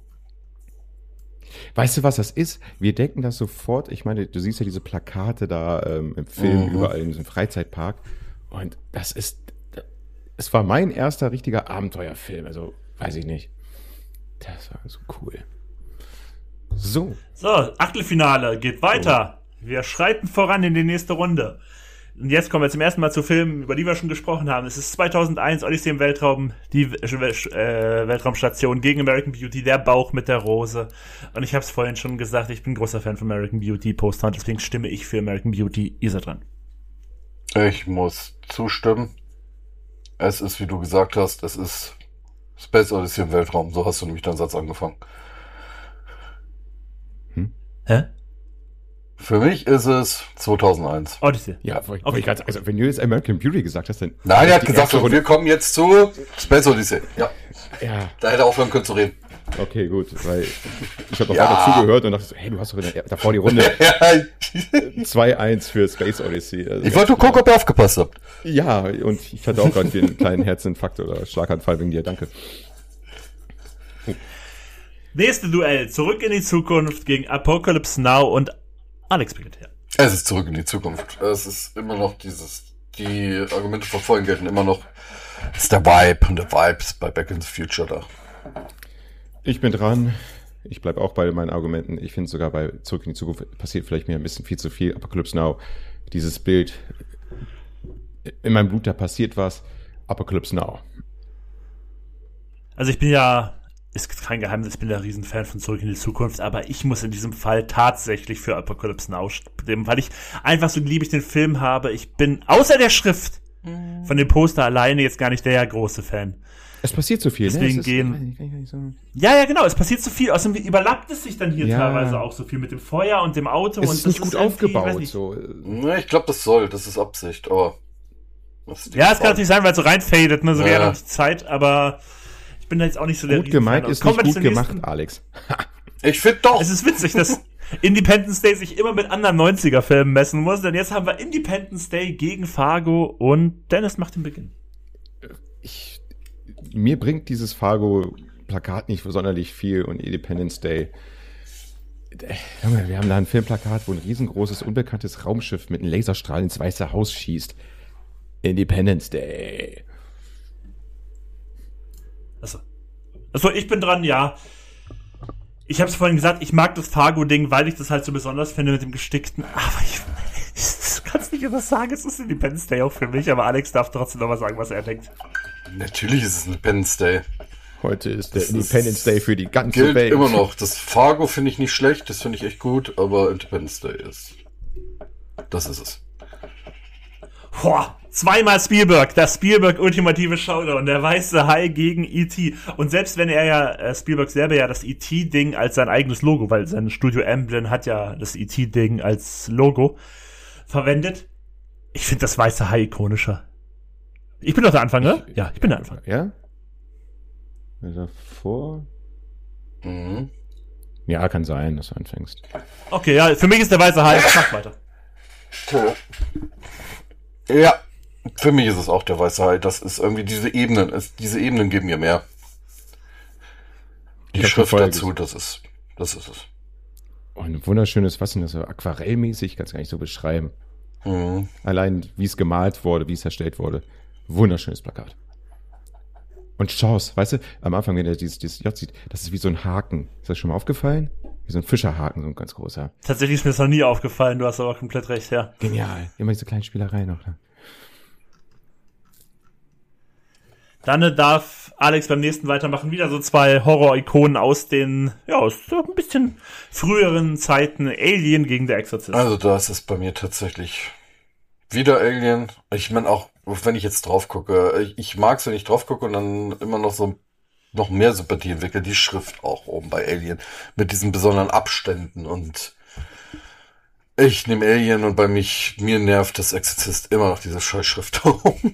Weißt du, was das ist? Wir denken das sofort. Ich meine, du siehst ja diese Plakate da im Film, überall in diesem Freizeitpark. Und es war mein erster richtiger Abenteuerfilm. Also, weiß ich nicht. Das war so cool. So, Achtelfinale geht weiter. Wir schreiten voran in die nächste Runde. Und jetzt kommen wir zum ersten Mal zu Filmen, über die wir schon gesprochen haben. Es ist 2001, Odyssee im Weltraum, die Weltraumstation gegen American Beauty, der Bauch mit der Rose. Und ich habe es vorhin schon gesagt, ich bin großer Fan von American Beauty Poster und deswegen stimme ich für American Beauty. Ihr seid dran. Ich muss zustimmen. Es ist, wie du gesagt hast, es ist Space Odyssey im Weltraum. So hast du nämlich deinen Satz angefangen. Hä? Für mich ist es 2001. Odyssey. Ja, okay. Also wenn du jetzt American Beauty gesagt hast, dann... Nein, er hat gesagt, wir kommen jetzt zu Space Odyssey. Ja. Da hätte er aufhören können zu reden. Okay, gut, weil ich habe noch weiter zugehört und dachte so, hey, du hast doch davor die Runde 2-1 für Space Odyssey. Also, ich wollte nur gucken, ob ihr aufgepasst habt. Ja, und ich hatte auch gerade einen kleinen Herzinfarkt oder Schlaganfall wegen dir, danke. Nächste Duell, Zurück in die Zukunft gegen Apocalypse Now und Alex beginnt her. Es ist Zurück in die Zukunft. Es ist immer noch die Argumente von vorhin gelten immer noch, ist der Vibe und der Vibe ist bei Back in the Future da. Ich bin dran. Ich bleibe auch bei meinen Argumenten. Ich finde sogar bei Zurück in die Zukunft passiert vielleicht mir ein bisschen viel zu viel. Apocalypse Now, dieses Bild. In meinem Blut, da passiert was. Apocalypse Now. Also ich bin ja, ist kein Geheimnis, ich bin der Riesenfan von Zurück in die Zukunft, aber ich muss in diesem Fall tatsächlich für Apocalypse Now stimmen, weil ich einfach so lieb ich den Film habe. Ich bin, außer der Schrift, von dem Poster alleine jetzt gar nicht der große Fan. Es passiert so viel, deswegen ne? Gehen. Ja, genau, es passiert so viel. Außerdem überlappt es sich dann hier teilweise auch so viel mit dem Feuer und dem Auto. Es und ist nicht gut aufgebaut. So. Ich glaube, das ist Absicht, aber. Ja, es kann natürlich sein, weil es so reinfadet, ne? So wäre noch die Zeit, aber ich bin da jetzt auch nicht so der Gut gemeint ist nicht gut gemacht, Alex. Ich finde doch. Es ist witzig, dass Independence Day sich immer mit anderen 90er-Filmen messen muss, denn jetzt haben wir Independence Day gegen Fargo und Dennis macht den Beginn. Mir bringt dieses Fargo-Plakat nicht sonderlich viel und Independence Day. Wir haben da ein Filmplakat, wo ein riesengroßes, unbekanntes Raumschiff mit einem Laserstrahl ins Weiße Haus schießt. Independence Day. Achso, ich bin dran, ja. Ich habe es vorhin gesagt, ich mag das Fargo-Ding, weil ich das halt so besonders finde mit dem Gestickten. Aber ich kann es nicht anders sagen, es ist Independence Day auch für mich, aber Alex darf trotzdem noch mal sagen, was er denkt. Natürlich ist es Independence Day. Heute ist der Independence Day für die ganze Welt. Welt. Immer noch. Das Fargo finde ich nicht schlecht, das finde ich echt gut, aber Independence Day ist. Das ist es. Boah, zweimal Spielberg, das Spielberg-ultimative Showdown, der weiße Hai gegen E.T. Und selbst wenn er ja, Spielberg selber ja das E.T.-Ding als sein eigenes Logo, weil sein Studio Emblem hat ja das E.T.-Ding als Logo verwendet. Ich finde das weiße Hai ikonischer. Ich bin doch der Anfänger? Ja, ich bin der Anfänger. Ja? Davor? Mhm. Ja, kann sein, dass du anfängst. Okay, ja, für mich ist der weiße Hai. Mach weiter. Ja, für mich ist es auch der weiße Hai. Das ist irgendwie diese Ebenen. Diese Ebenen geben mir mehr. Die Schrift dazu, das ist es. Oh, ein wunderschönes, was denn das so aquarellmäßig, kannst du gar nicht so beschreiben. Mhm. Allein, wie es gemalt wurde, wie es erstellt wurde. Wunderschönes Plakat. Und Chance, weißt du, am Anfang, wenn er dieses J sieht, das ist wie so ein Haken. Ist das schon mal aufgefallen? Wie so ein Fischerhaken, so ein ganz großer. Tatsächlich ist mir das noch nie aufgefallen, du hast aber komplett recht, ja. Genial. Immer diese kleinen Spielereien noch. Ne? Dann darf Alex beim nächsten weitermachen. Wieder so zwei Horror-Ikonen aus den, ja, aus so ein bisschen früheren Zeiten. Alien gegen der Exorzist. Also das ist bei mir tatsächlich wieder Alien. Ich meine auch, wenn ich jetzt drauf gucke, ich mag es, wenn ich drauf gucke und dann immer noch mehr Sympathie entwickle. Die Schrift auch oben bei Alien mit diesen besonderen Abständen und ich nehme Alien und mir nervt das Exorzist immer noch diese Scheißschrift oben.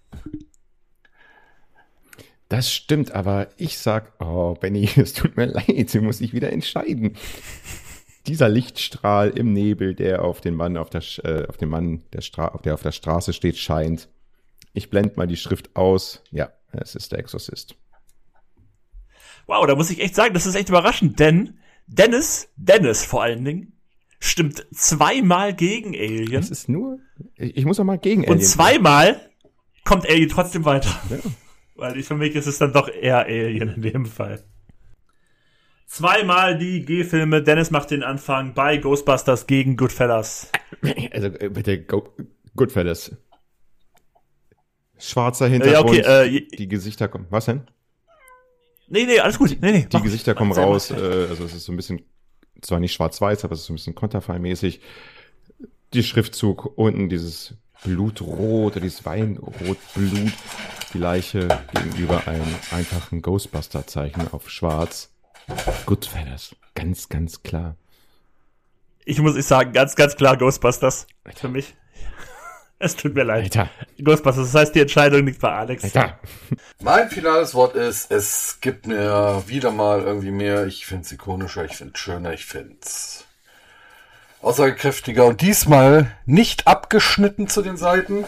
Das stimmt, aber ich sag, oh Benny, es tut mir leid, du musst dich wieder entscheiden. Dieser Lichtstrahl im Nebel, der auf den Mann der auf der Straße steht, scheint. Ich blende mal die Schrift aus. Ja, es ist der Exorzist. Wow, da muss ich echt sagen, das ist echt überraschend, denn Dennis vor allen Dingen, stimmt zweimal gegen Alien. Das ist nur, ich muss auch mal gegen Alien. Und zweimal kommt Alien trotzdem weiter. Ja. Weil für mich ist es dann doch eher Alien in dem Fall. Zweimal die G-Filme. Dennis macht den Anfang bei Ghostbusters gegen Goodfellas. Also bitte, Goodfellas. Schwarzer Hintergrund, ja, okay, die Gesichter kommen. Was denn? Nee, alles gut. Nee, die Gesichter kommen raus. Also es ist so ein bisschen, zwar nicht schwarz-weiß, aber es ist so ein bisschen konterfeimäßig. Die Schriftzug unten, dieses Blutrot oder dieses Weinrotblut, die Leiche gegenüber einem einfachen Ghostbuster-Zeichen auf schwarz. Goodfellas. Ganz, ganz klar. Ich muss sagen, ganz, ganz klar Ghostbusters. Alter. Für mich. Es tut mir leid. Alter. Ghostbusters, das heißt, die Entscheidung liegt bei Alex. Alter. Mein finales Wort ist, es gibt mir wieder mal irgendwie mehr. Ich find's ikonischer, ich find's schöner, ich find's aussagekräftiger und diesmal nicht abgeschnitten zu den Seiten.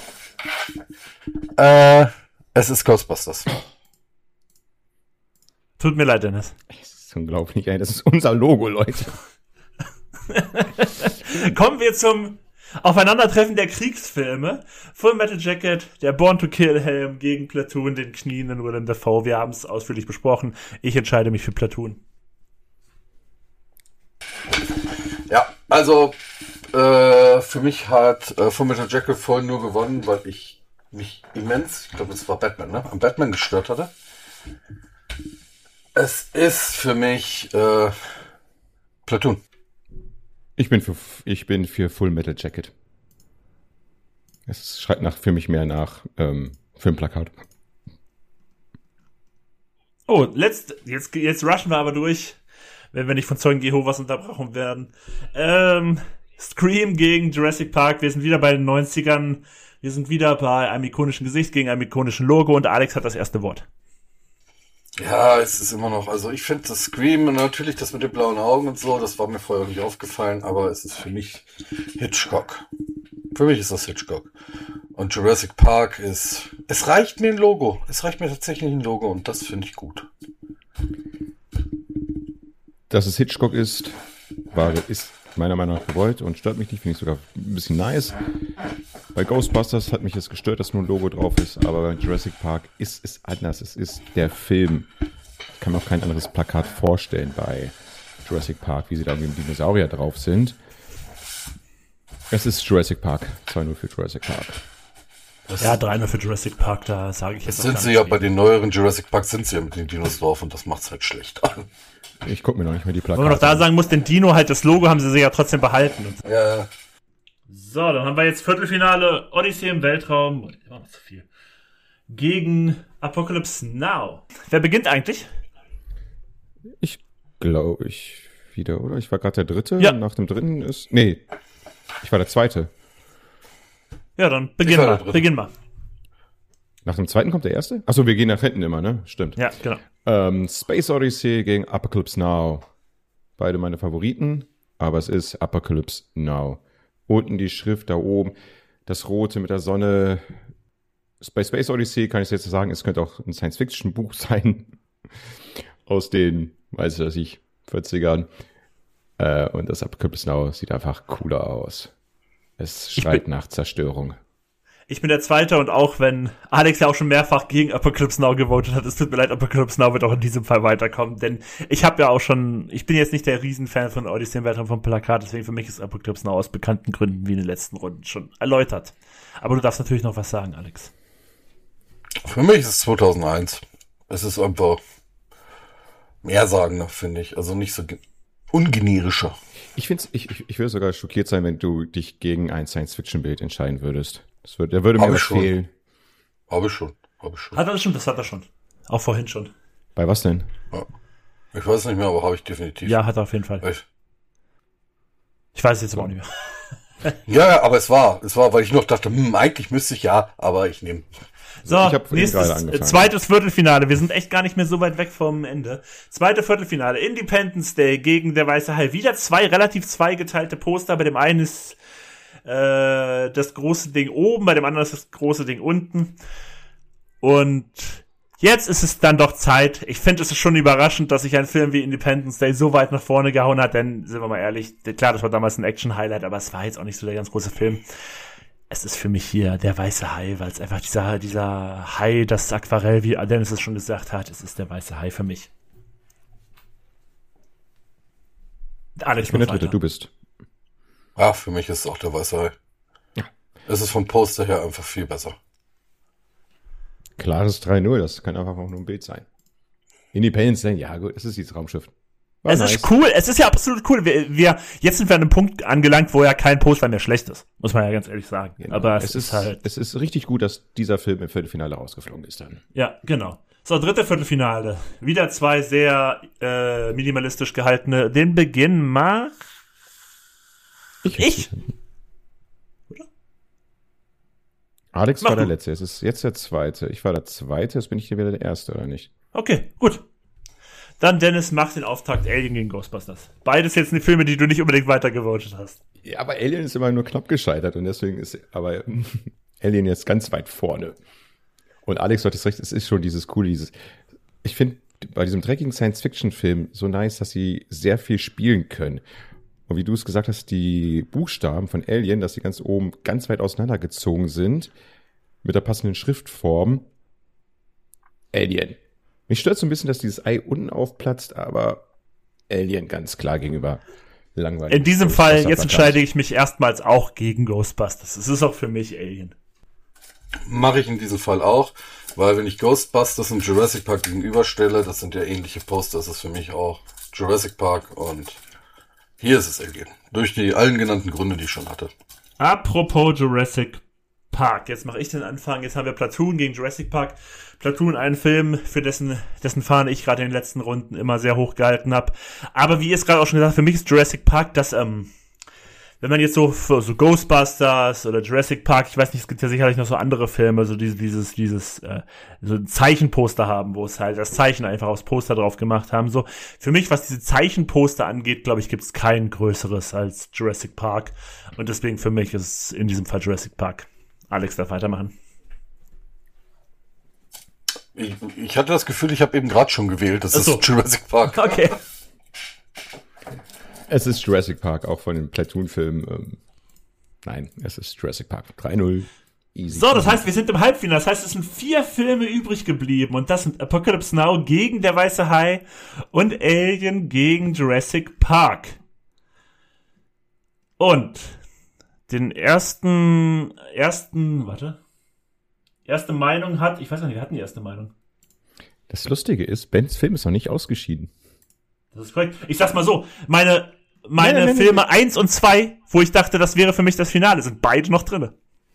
Es ist Ghostbusters. Tut mir leid, Dennis. Das ist unglaublich, ey. Das ist unser Logo, Leute. Kommen wir zum Aufeinandertreffen der Kriegsfilme. Full Metal Jacket, der Born to Kill Helm gegen Platoon, den knienden Willem Dafoe. Wir haben es ausführlich besprochen. Ich entscheide mich für Platoon. Ja, also für mich hat Full Metal Jacket voll nur gewonnen, weil ich mich immens, ich glaube es war Batman, ne? Am Batman gestört hatte. Es ist für mich Platoon. Ich bin für Full Metal Jacket. Es schreit für mich mehr nach Filmplakat. Oh, jetzt rushen wir aber durch, wenn wir nicht von Zeugen Jehovas unterbrochen werden. Scream gegen Jurassic Park. Wir sind wieder bei den 90ern. Wir sind wieder bei einem ikonischen Gesicht gegen einem ikonischen Logo und Alex hat das erste Wort. Ja, es ist immer noch, also ich finde das Scream, natürlich das mit den blauen Augen und so, das war mir vorher nicht aufgefallen, aber es ist für mich Hitchcock. Für mich ist das Hitchcock. Und Jurassic Park es reicht mir ein Logo. Es reicht mir tatsächlich ein Logo und das finde ich gut. Dass es Hitchcock ist meiner Meinung nach gewollt und stört mich nicht, finde ich sogar ein bisschen nice. Bei Ghostbusters hat mich es gestört, dass nur ein Logo drauf ist, aber bei Jurassic Park ist es anders. Es ist der Film. Ich kann mir auch kein anderes Plakat vorstellen bei Jurassic Park, wie sie da mit dem Dinosaurier drauf sind. Es ist Jurassic Park. 2-0 für Jurassic Park. Ja, 3-0 für Jurassic Park, da sage ich jetzt auch. Sind sie ja bei den neueren Jurassic Park sind sie ja mit den Dinos drauf und das macht's halt schlecht. Ich gucke mir noch nicht mal die Plakate. Wenn man noch da sagen muss, den Dino halt, das Logo haben sie ja trotzdem behalten. Ja. So, dann haben wir jetzt Viertelfinale Odyssey im Weltraum. Oh, noch zu viel. Gegen Apocalypse Now. Wer beginnt eigentlich? Ich glaube, wieder, oder? Ich war gerade der Dritte. Ja. Nach dem Dritten ist... Nee, ich war der Zweite. Ja, dann beginn mal. Nach dem Zweiten kommt der Erste? Achso, wir gehen nach hinten immer, ne? Stimmt. Ja, genau. Space Odyssey gegen Apocalypse Now. Beide meine Favoriten, aber es ist Apocalypse Now. Unten die Schrift, da oben, das Rote mit der Sonne. Bei Space Odyssey kann ich jetzt sagen, es könnte auch ein Science-Fiction-Buch sein. Aus den, 40ern. Und das Apocalypse Now sieht einfach cooler aus. Es schreit nach Zerstörung. Ich bin der Zweite und auch wenn Alex ja auch schon mehrfach gegen Apocalypse Now gewotet hat, es tut mir leid, Apocalypse Now wird auch in diesem Fall weiterkommen, denn ich bin jetzt nicht der Riesenfan von Odyssey im Weltraum vom Plakat, deswegen für mich ist Apocalypse Now aus bekannten Gründen wie in den letzten Runden schon erläutert. Aber du darfst natürlich noch was sagen, Alex. Für mich ist es 2001. Es ist einfach mehrsagender, finde ich, also nicht so ungenerischer. Ich würde sogar schockiert sein, wenn du dich gegen ein Science-Fiction-Bild entscheiden würdest. Der würde mir was fehlen. Habe ich schon. Hat er schon, das hat er schon. Auch vorhin schon. Bei was denn? Ja. Ich weiß nicht mehr, aber habe ich definitiv. Ja, hat er auf jeden Fall. Echt? Ich weiß jetzt aber auch nicht mehr. Ja, aber es war, weil ich noch dachte, eigentlich müsste ich ja, aber ich nehme. So, zweites Viertelfinale. Wir sind echt gar nicht mehr so weit weg vom Ende. Zweite Viertelfinale. Independence Day gegen der Weiße Hai. Wieder zwei relativ zweigeteilte Poster. Bei dem einen ist das große Ding oben, bei dem anderen ist das große Ding unten. Und jetzt ist es dann doch Zeit. Ich finde, es ist schon überraschend, dass sich ein Film wie Independence Day so weit nach vorne gehauen hat, denn, sind wir mal ehrlich, klar, das war damals ein Action-Highlight, aber es war jetzt auch nicht so der ganz große Film. Es ist für mich hier der Weiße Hai, weil es einfach dieser Hai, das Aquarell, wie Dennis es schon gesagt hat, es ist der Weiße Hai für mich. Alex, ich bin der Dritte, du bist. Ja, für mich ist es auch der Weiße Hai. Ja. Es ist vom Poster her einfach viel besser. Klares 3-0, das kann einfach auch nur ein Bild sein. Independence Day, ja gut, es ist dieses Raumschiff. Es nice. Ist cool, es ist ja absolut cool. Jetzt sind wir an einem Punkt angelangt, wo ja kein Poster mehr schlecht ist. Muss man ja ganz ehrlich sagen. Genau. Aber es ist halt. Es ist richtig gut, dass dieser Film im Viertelfinale rausgeflogen ist dann. Ja, genau. So, dritte Viertelfinale. Wieder zwei sehr minimalistisch gehaltene. Den Beginn macht ich. Oder? Alex war der Letzte, es ist jetzt der Zweite. Ich war der Zweite, jetzt bin ich hier wieder der Erste, oder nicht? Okay, gut. Dann Dennis macht den Auftakt Alien gegen Ghostbusters. Beides jetzt die Filme, die du nicht unbedingt weitergevotet hast. Ja, aber Alien ist immer nur knapp gescheitert und deswegen ist aber Alien jetzt ganz weit vorne. Und Alex hat es recht, es ist schon dieses Coole, ich finde bei diesem dreckigen Science-Fiction-Film so nice, dass sie sehr viel spielen können. Und wie du es gesagt hast, die Buchstaben von Alien, dass die ganz oben ganz weit auseinandergezogen sind, mit der passenden Schriftform. Alien. Mich stört so ein bisschen, dass dieses Ei unten aufplatzt, aber Alien ganz klar gegenüber langweilig. In diesem Fall, jetzt entscheide ich mich erstmals auch gegen Ghostbusters. Es ist auch für mich Alien. Mache ich in diesem Fall auch, weil wenn ich Ghostbusters und Jurassic Park gegenüberstelle, das sind ja ähnliche Poster, das ist für mich auch Jurassic Park und hier ist es Alien. Durch die allen genannten Gründe, die ich schon hatte. Apropos Jurassic Park, jetzt mache ich den Anfang. Jetzt haben wir Platoon gegen Jurassic Park. Platoon, ein Film, für dessen Fahne ich gerade in den letzten Runden immer sehr hoch gehalten habe. Aber wie ihr es gerade auch schon gesagt habt, für mich ist Jurassic Park das, wenn man jetzt so Ghostbusters oder Jurassic Park, ich weiß nicht, es gibt ja sicherlich noch so andere Filme, so dieses so ein Zeichenposter haben, wo es halt das Zeichen einfach aufs Poster drauf gemacht haben. So, für mich, was diese Zeichenposter angeht, glaube ich, gibt es kein größeres als Jurassic Park. Und deswegen für mich ist es in diesem Fall Jurassic Park. Alex darf weitermachen. Ich hatte das Gefühl, ich habe eben gerade schon gewählt. Das ist Jurassic Park. Okay. Es ist Jurassic Park, auch von den Platoon-Filmen. Nein, es ist Jurassic Park. 3-0. Easy. So, das heißt, wir sind im Halbfinale. Das heißt, es sind 4 Filme übrig geblieben. Und das sind Apocalypse Now gegen Der Weiße Hai und Alien gegen Jurassic Park. Und den erste Meinung hat, ich weiß nicht, wir hatten die erste Meinung. Das Lustige ist, Bens Film ist noch nicht ausgeschieden. Das ist korrekt. Ich sag's mal so, meine Filme 1 und 2, wo ich dachte, das wäre für mich das Finale, sind beide noch drinne.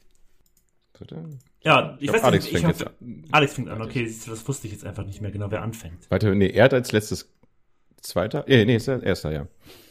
Ja, ich weiß Alex nicht. fängt jetzt Alex fängt an, okay, das wusste ich jetzt einfach nicht mehr genau, wer anfängt. Warte, nee, er hat als letztes Zweiter, nee, ist der Erster, ja.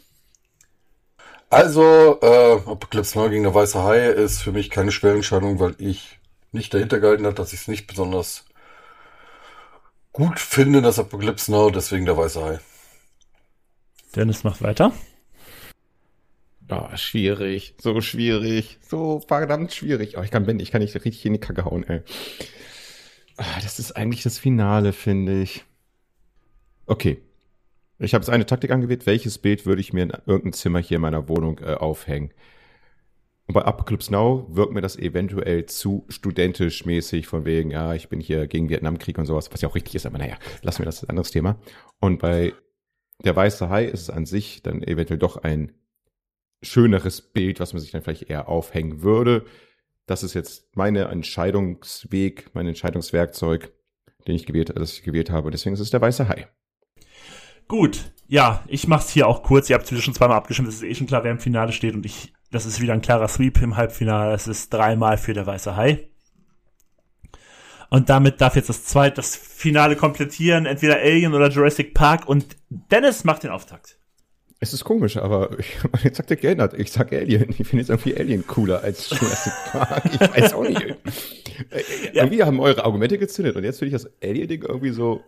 Also, Apocalypse Now gegen Der Weiße Hai ist für mich keine schwere Entscheidung, weil ich nicht dahinter gehalten habe, dass ich es nicht besonders gut finde, das Apocalypse Now, deswegen Der Weiße Hai. Dennis macht weiter. Oh, schwierig, so verdammt schwierig. Oh, ich kann nicht richtig in die Kacke hauen, ey. Das ist eigentlich das Finale, finde ich. Okay. Ich habe jetzt eine Taktik angewählt. Welches Bild würde ich mir in irgendeinem Zimmer hier in meiner Wohnung aufhängen? Und bei Apocalypse Now wirkt mir das eventuell zu studentisch mäßig, von wegen, ja, ich bin hier gegen Vietnamkrieg und sowas, was ja auch richtig ist, aber naja, lassen wir das, ein anderes Thema. Und bei Der Weiße Hai ist es an sich dann eventuell doch ein schöneres Bild, was man sich dann vielleicht eher aufhängen würde. Das ist jetzt mein Entscheidungswerkzeug, das ich gewählt habe. Deswegen ist es Der Weiße Hai. Gut, ja, ich mach's hier auch kurz. Ihr habt es schon zweimal abgestimmt, es ist eh schon klar, wer im Finale steht. Und das ist wieder ein klarer Sweep im Halbfinale. Es ist 3-mal für Der Weiße Hai. Und damit darf jetzt das Finale komplettieren, entweder Alien oder Jurassic Park. Und Dennis macht den Auftakt. Es ist komisch, aber ich habe meine Taktik geändert. Ich sag Alien. Ich finde jetzt irgendwie Alien cooler als Jurassic Park. Ich weiß auch nicht. Ja. Irgendwie haben eure Argumente gezündet. Und jetzt finde ich das Alien-Ding irgendwie so...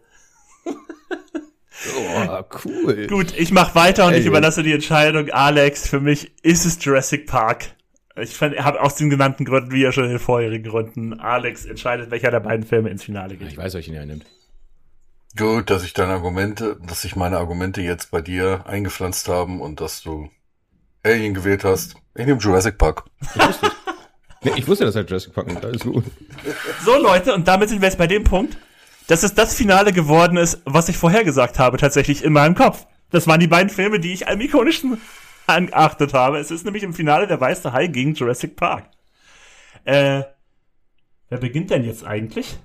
Oh, cool. Gut, ich mach weiter und ich überlasse die Entscheidung Alex. Für mich ist es Jurassic Park. Ich habe aus den genannten Gründen, wie ja schon in den vorherigen Gründen, Alex entscheidet, welcher der beiden Filme ins Finale geht. Ich weiß, welchen er nimmt. Gut, dass sich meine Argumente jetzt bei dir eingepflanzt haben und dass du Alien gewählt hast. Ich nehme Jurassic Park. Ich wusste, dass er Jurassic Park nimmt. Alles gut. So, Leute, und damit sind wir jetzt bei dem Punkt, dass es das Finale geworden ist, was ich vorhergesagt habe, tatsächlich in meinem Kopf. Das waren die beiden Filme, die ich am ikonischsten angeachtet habe. Es ist nämlich im Finale Der Weiße Hai gegen Jurassic Park. Wer beginnt denn jetzt eigentlich?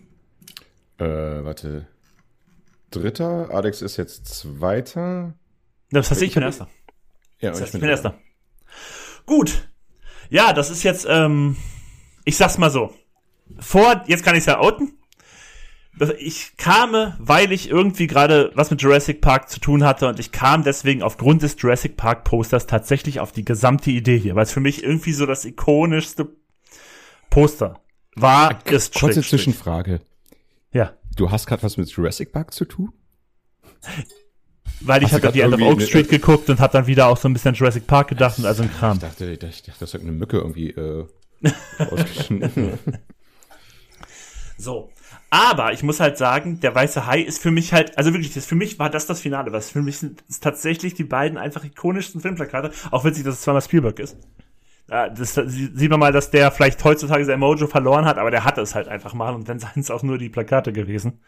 Warte. Dritter, Alex ist jetzt Zweiter. Das heißt, ich bin Erster. Ja, das heißt, ich bin Erster. Gut. Ja, das ist jetzt, ich sag's mal so. Jetzt kann ich's ja outen. Ich kam, weil ich irgendwie gerade was mit Jurassic Park zu tun hatte und ich kam deswegen aufgrund des Jurassic Park Posters tatsächlich auf die gesamte Idee hier, weil es für mich irgendwie so das ikonischste Poster war. Kurze Zwischenfrage. Ja. Du hast gerade was mit Jurassic Park zu tun? Weil ich hatte die End of Oak Street geguckt und hab dann wieder auch so ein bisschen an Jurassic Park gedacht und also ein Kram. Ich dachte, das ist eine Mücke irgendwie ausgeschnitten. So. Aber ich muss halt sagen, der Weiße Hai ist für mich halt, also wirklich, für mich war das Finale, was für mich sind tatsächlich die beiden einfach ikonischsten Filmplakate, auch wenn das zweimal Spielberg ist. Das sieht man mal, dass der vielleicht heutzutage sein Mojo verloren hat, aber der hatte es halt einfach mal und dann seien es auch nur die Plakate gewesen.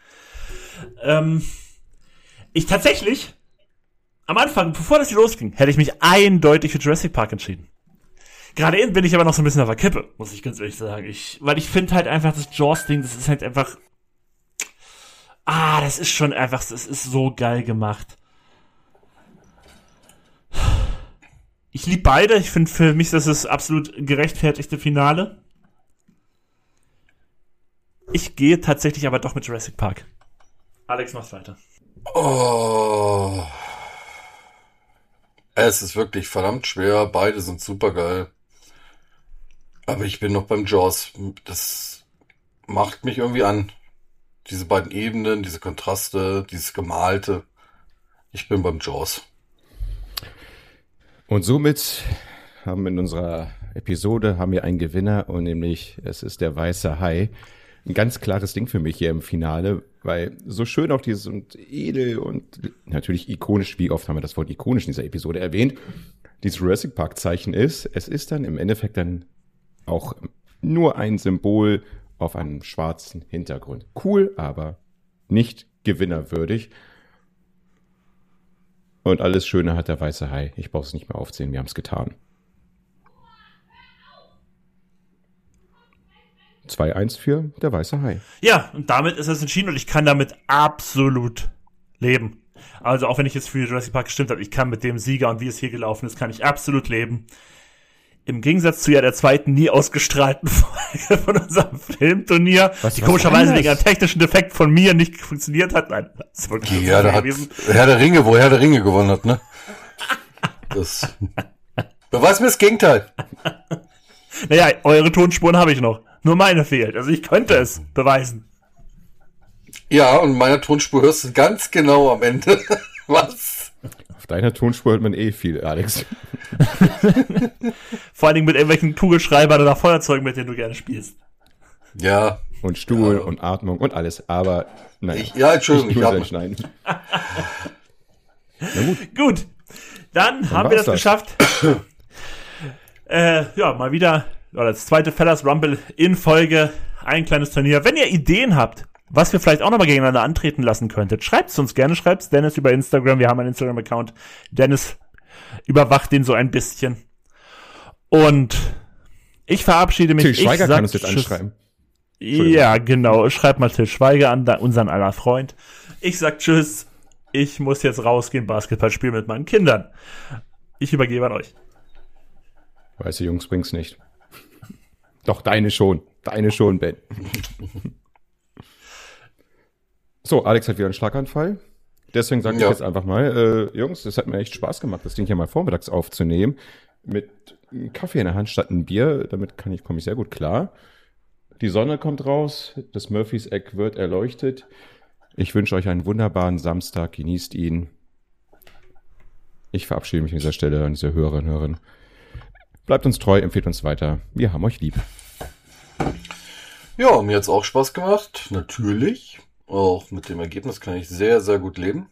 Ich tatsächlich, am Anfang, bevor das hier losging, hätte ich mich eindeutig für Jurassic Park entschieden. Gerade eben bin ich aber noch so ein bisschen auf der Kippe, muss ich ganz ehrlich sagen. Weil ich finde halt einfach, das Jaws-Ding, das ist halt einfach, das ist schon einfach, das ist so geil gemacht. Ich liebe beide. Ich finde, für mich das ist absolut gerechtfertigte Finale. Ich gehe tatsächlich aber doch mit Jurassic Park. Alex, mach's weiter. Oh. Es ist wirklich verdammt schwer. Beide sind super geil. Aber ich bin noch beim Jaws. Das macht mich irgendwie an. Diese beiden Ebenen, diese Kontraste, dieses Gemalte. Ich bin beim Jaws. Und somit haben wir in unserer Episode einen Gewinner und nämlich es ist der Weiße Hai. Ein ganz klares Ding für mich hier im Finale, weil so schön auch dieses und edel und natürlich ikonisch, wie oft haben wir das Wort ikonisch in dieser Episode erwähnt, dieses Jurassic Park Zeichen ist, es ist dann im Endeffekt dann auch nur ein Symbol auf einem schwarzen Hintergrund. Cool, aber nicht gewinnerwürdig. Und alles Schöne hat der Weiße Hai. Ich brauche es nicht mehr aufzählen, wir haben es getan. 2-1 für der Weiße Hai. Ja, und damit ist es entschieden und ich kann damit absolut leben. Also auch wenn ich jetzt für Jurassic Park gestimmt habe, ich kann mit dem Sieger und wie es hier gelaufen ist, kann ich absolut leben. Im Gegensatz zu der zweiten nie ausgestrahlten Folge von unserem Filmturnier, die komischerweise wegen einem technischen Defekt von mir nicht funktioniert hat. Nein, das ist wirklich Ja, da hat Herr der Ringe, wo Herr der Ringe gewonnen hat, ne? Das beweist mir das Gegenteil. Naja, eure Tonspuren habe ich noch. Nur meine fehlt. Also ich könnte es beweisen. Ja, und meiner Tonspur hörst du ganz genau am Ende. Was? Auf deiner Tonspur hört man viel, Alex. Vor allen Dingen mit irgendwelchen Kugelschreibern oder Feuerzeugen, mit denen du gerne spielst. Ja. Und Stuhl und Atmung und alles. Aber nein. Entschuldigung, ich atme. Schneiden. Na gut. Gut. Dann haben wir das geschafft. Mal wieder, das zweite Fellas Rumble in Folge. Ein kleines Turnier. Wenn ihr Ideen habt, was wir vielleicht auch nochmal gegeneinander antreten lassen könntet, schreibt's uns gerne. Schreibt's Dennis über Instagram. Wir haben einen Instagram-Account. Dennis überwacht den so ein bisschen. Und ich verabschiede mich. Til Schweiger kann uns jetzt anschreiben. Ja, genau. Schreibt mal Til Schweiger an, unseren aller Freund. Ich sag tschüss. Ich muss jetzt rausgehen, Basketball spielen mit meinen Kindern. Ich übergebe an euch. Weiße Jungs bringt's nicht. Doch, deine schon. Deine schon, Ben. So, Alex hat wieder einen Schlaganfall. Deswegen sage ich jetzt einfach mal, Jungs, es hat mir echt Spaß gemacht, das Ding hier mal vormittags aufzunehmen. Mit einem Kaffee in der Hand statt einem Bier. Damit komme ich sehr gut klar. Die Sonne kommt raus. Das Murphys Eck wird erleuchtet. Ich wünsche euch einen wunderbaren Samstag. Genießt ihn. Ich verabschiede mich an dieser Stelle an diese Hörerinnen und Hörer. Bleibt uns treu, empfehlt uns weiter. Wir haben euch lieb. Ja, mir hat's auch Spaß gemacht. Natürlich. Auch mit dem Ergebnis kann ich sehr, sehr gut leben.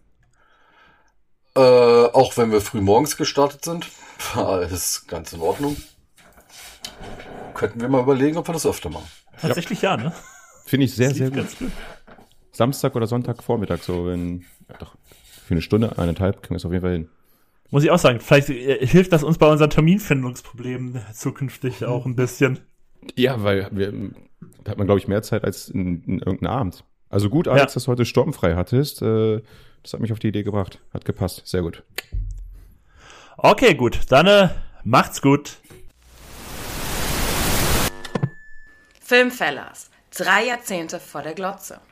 Auch wenn wir früh morgens gestartet sind, war alles ganz in Ordnung. Könnten wir mal überlegen, ob wir das öfter machen. Tatsächlich ja, ne? Finde ich sehr, sehr gut. Samstag oder Sonntag Vormittag, so doch für eine Stunde, 1,5 kriegen wir es auf jeden Fall hin. Muss ich auch sagen, vielleicht hilft das uns bei unseren Terminfindungsproblemen zukünftig auch ein bisschen. Ja, weil da hat man, glaube ich, mehr Zeit als in irgendeinem Abend. Also gut, Alex, dass du heute sturmfrei hattest. Das hat mich auf die Idee gebracht. Hat gepasst. Sehr gut. Okay, gut. Dann macht's gut. Filmfellas. 3 Jahrzehnte vor der Glotze.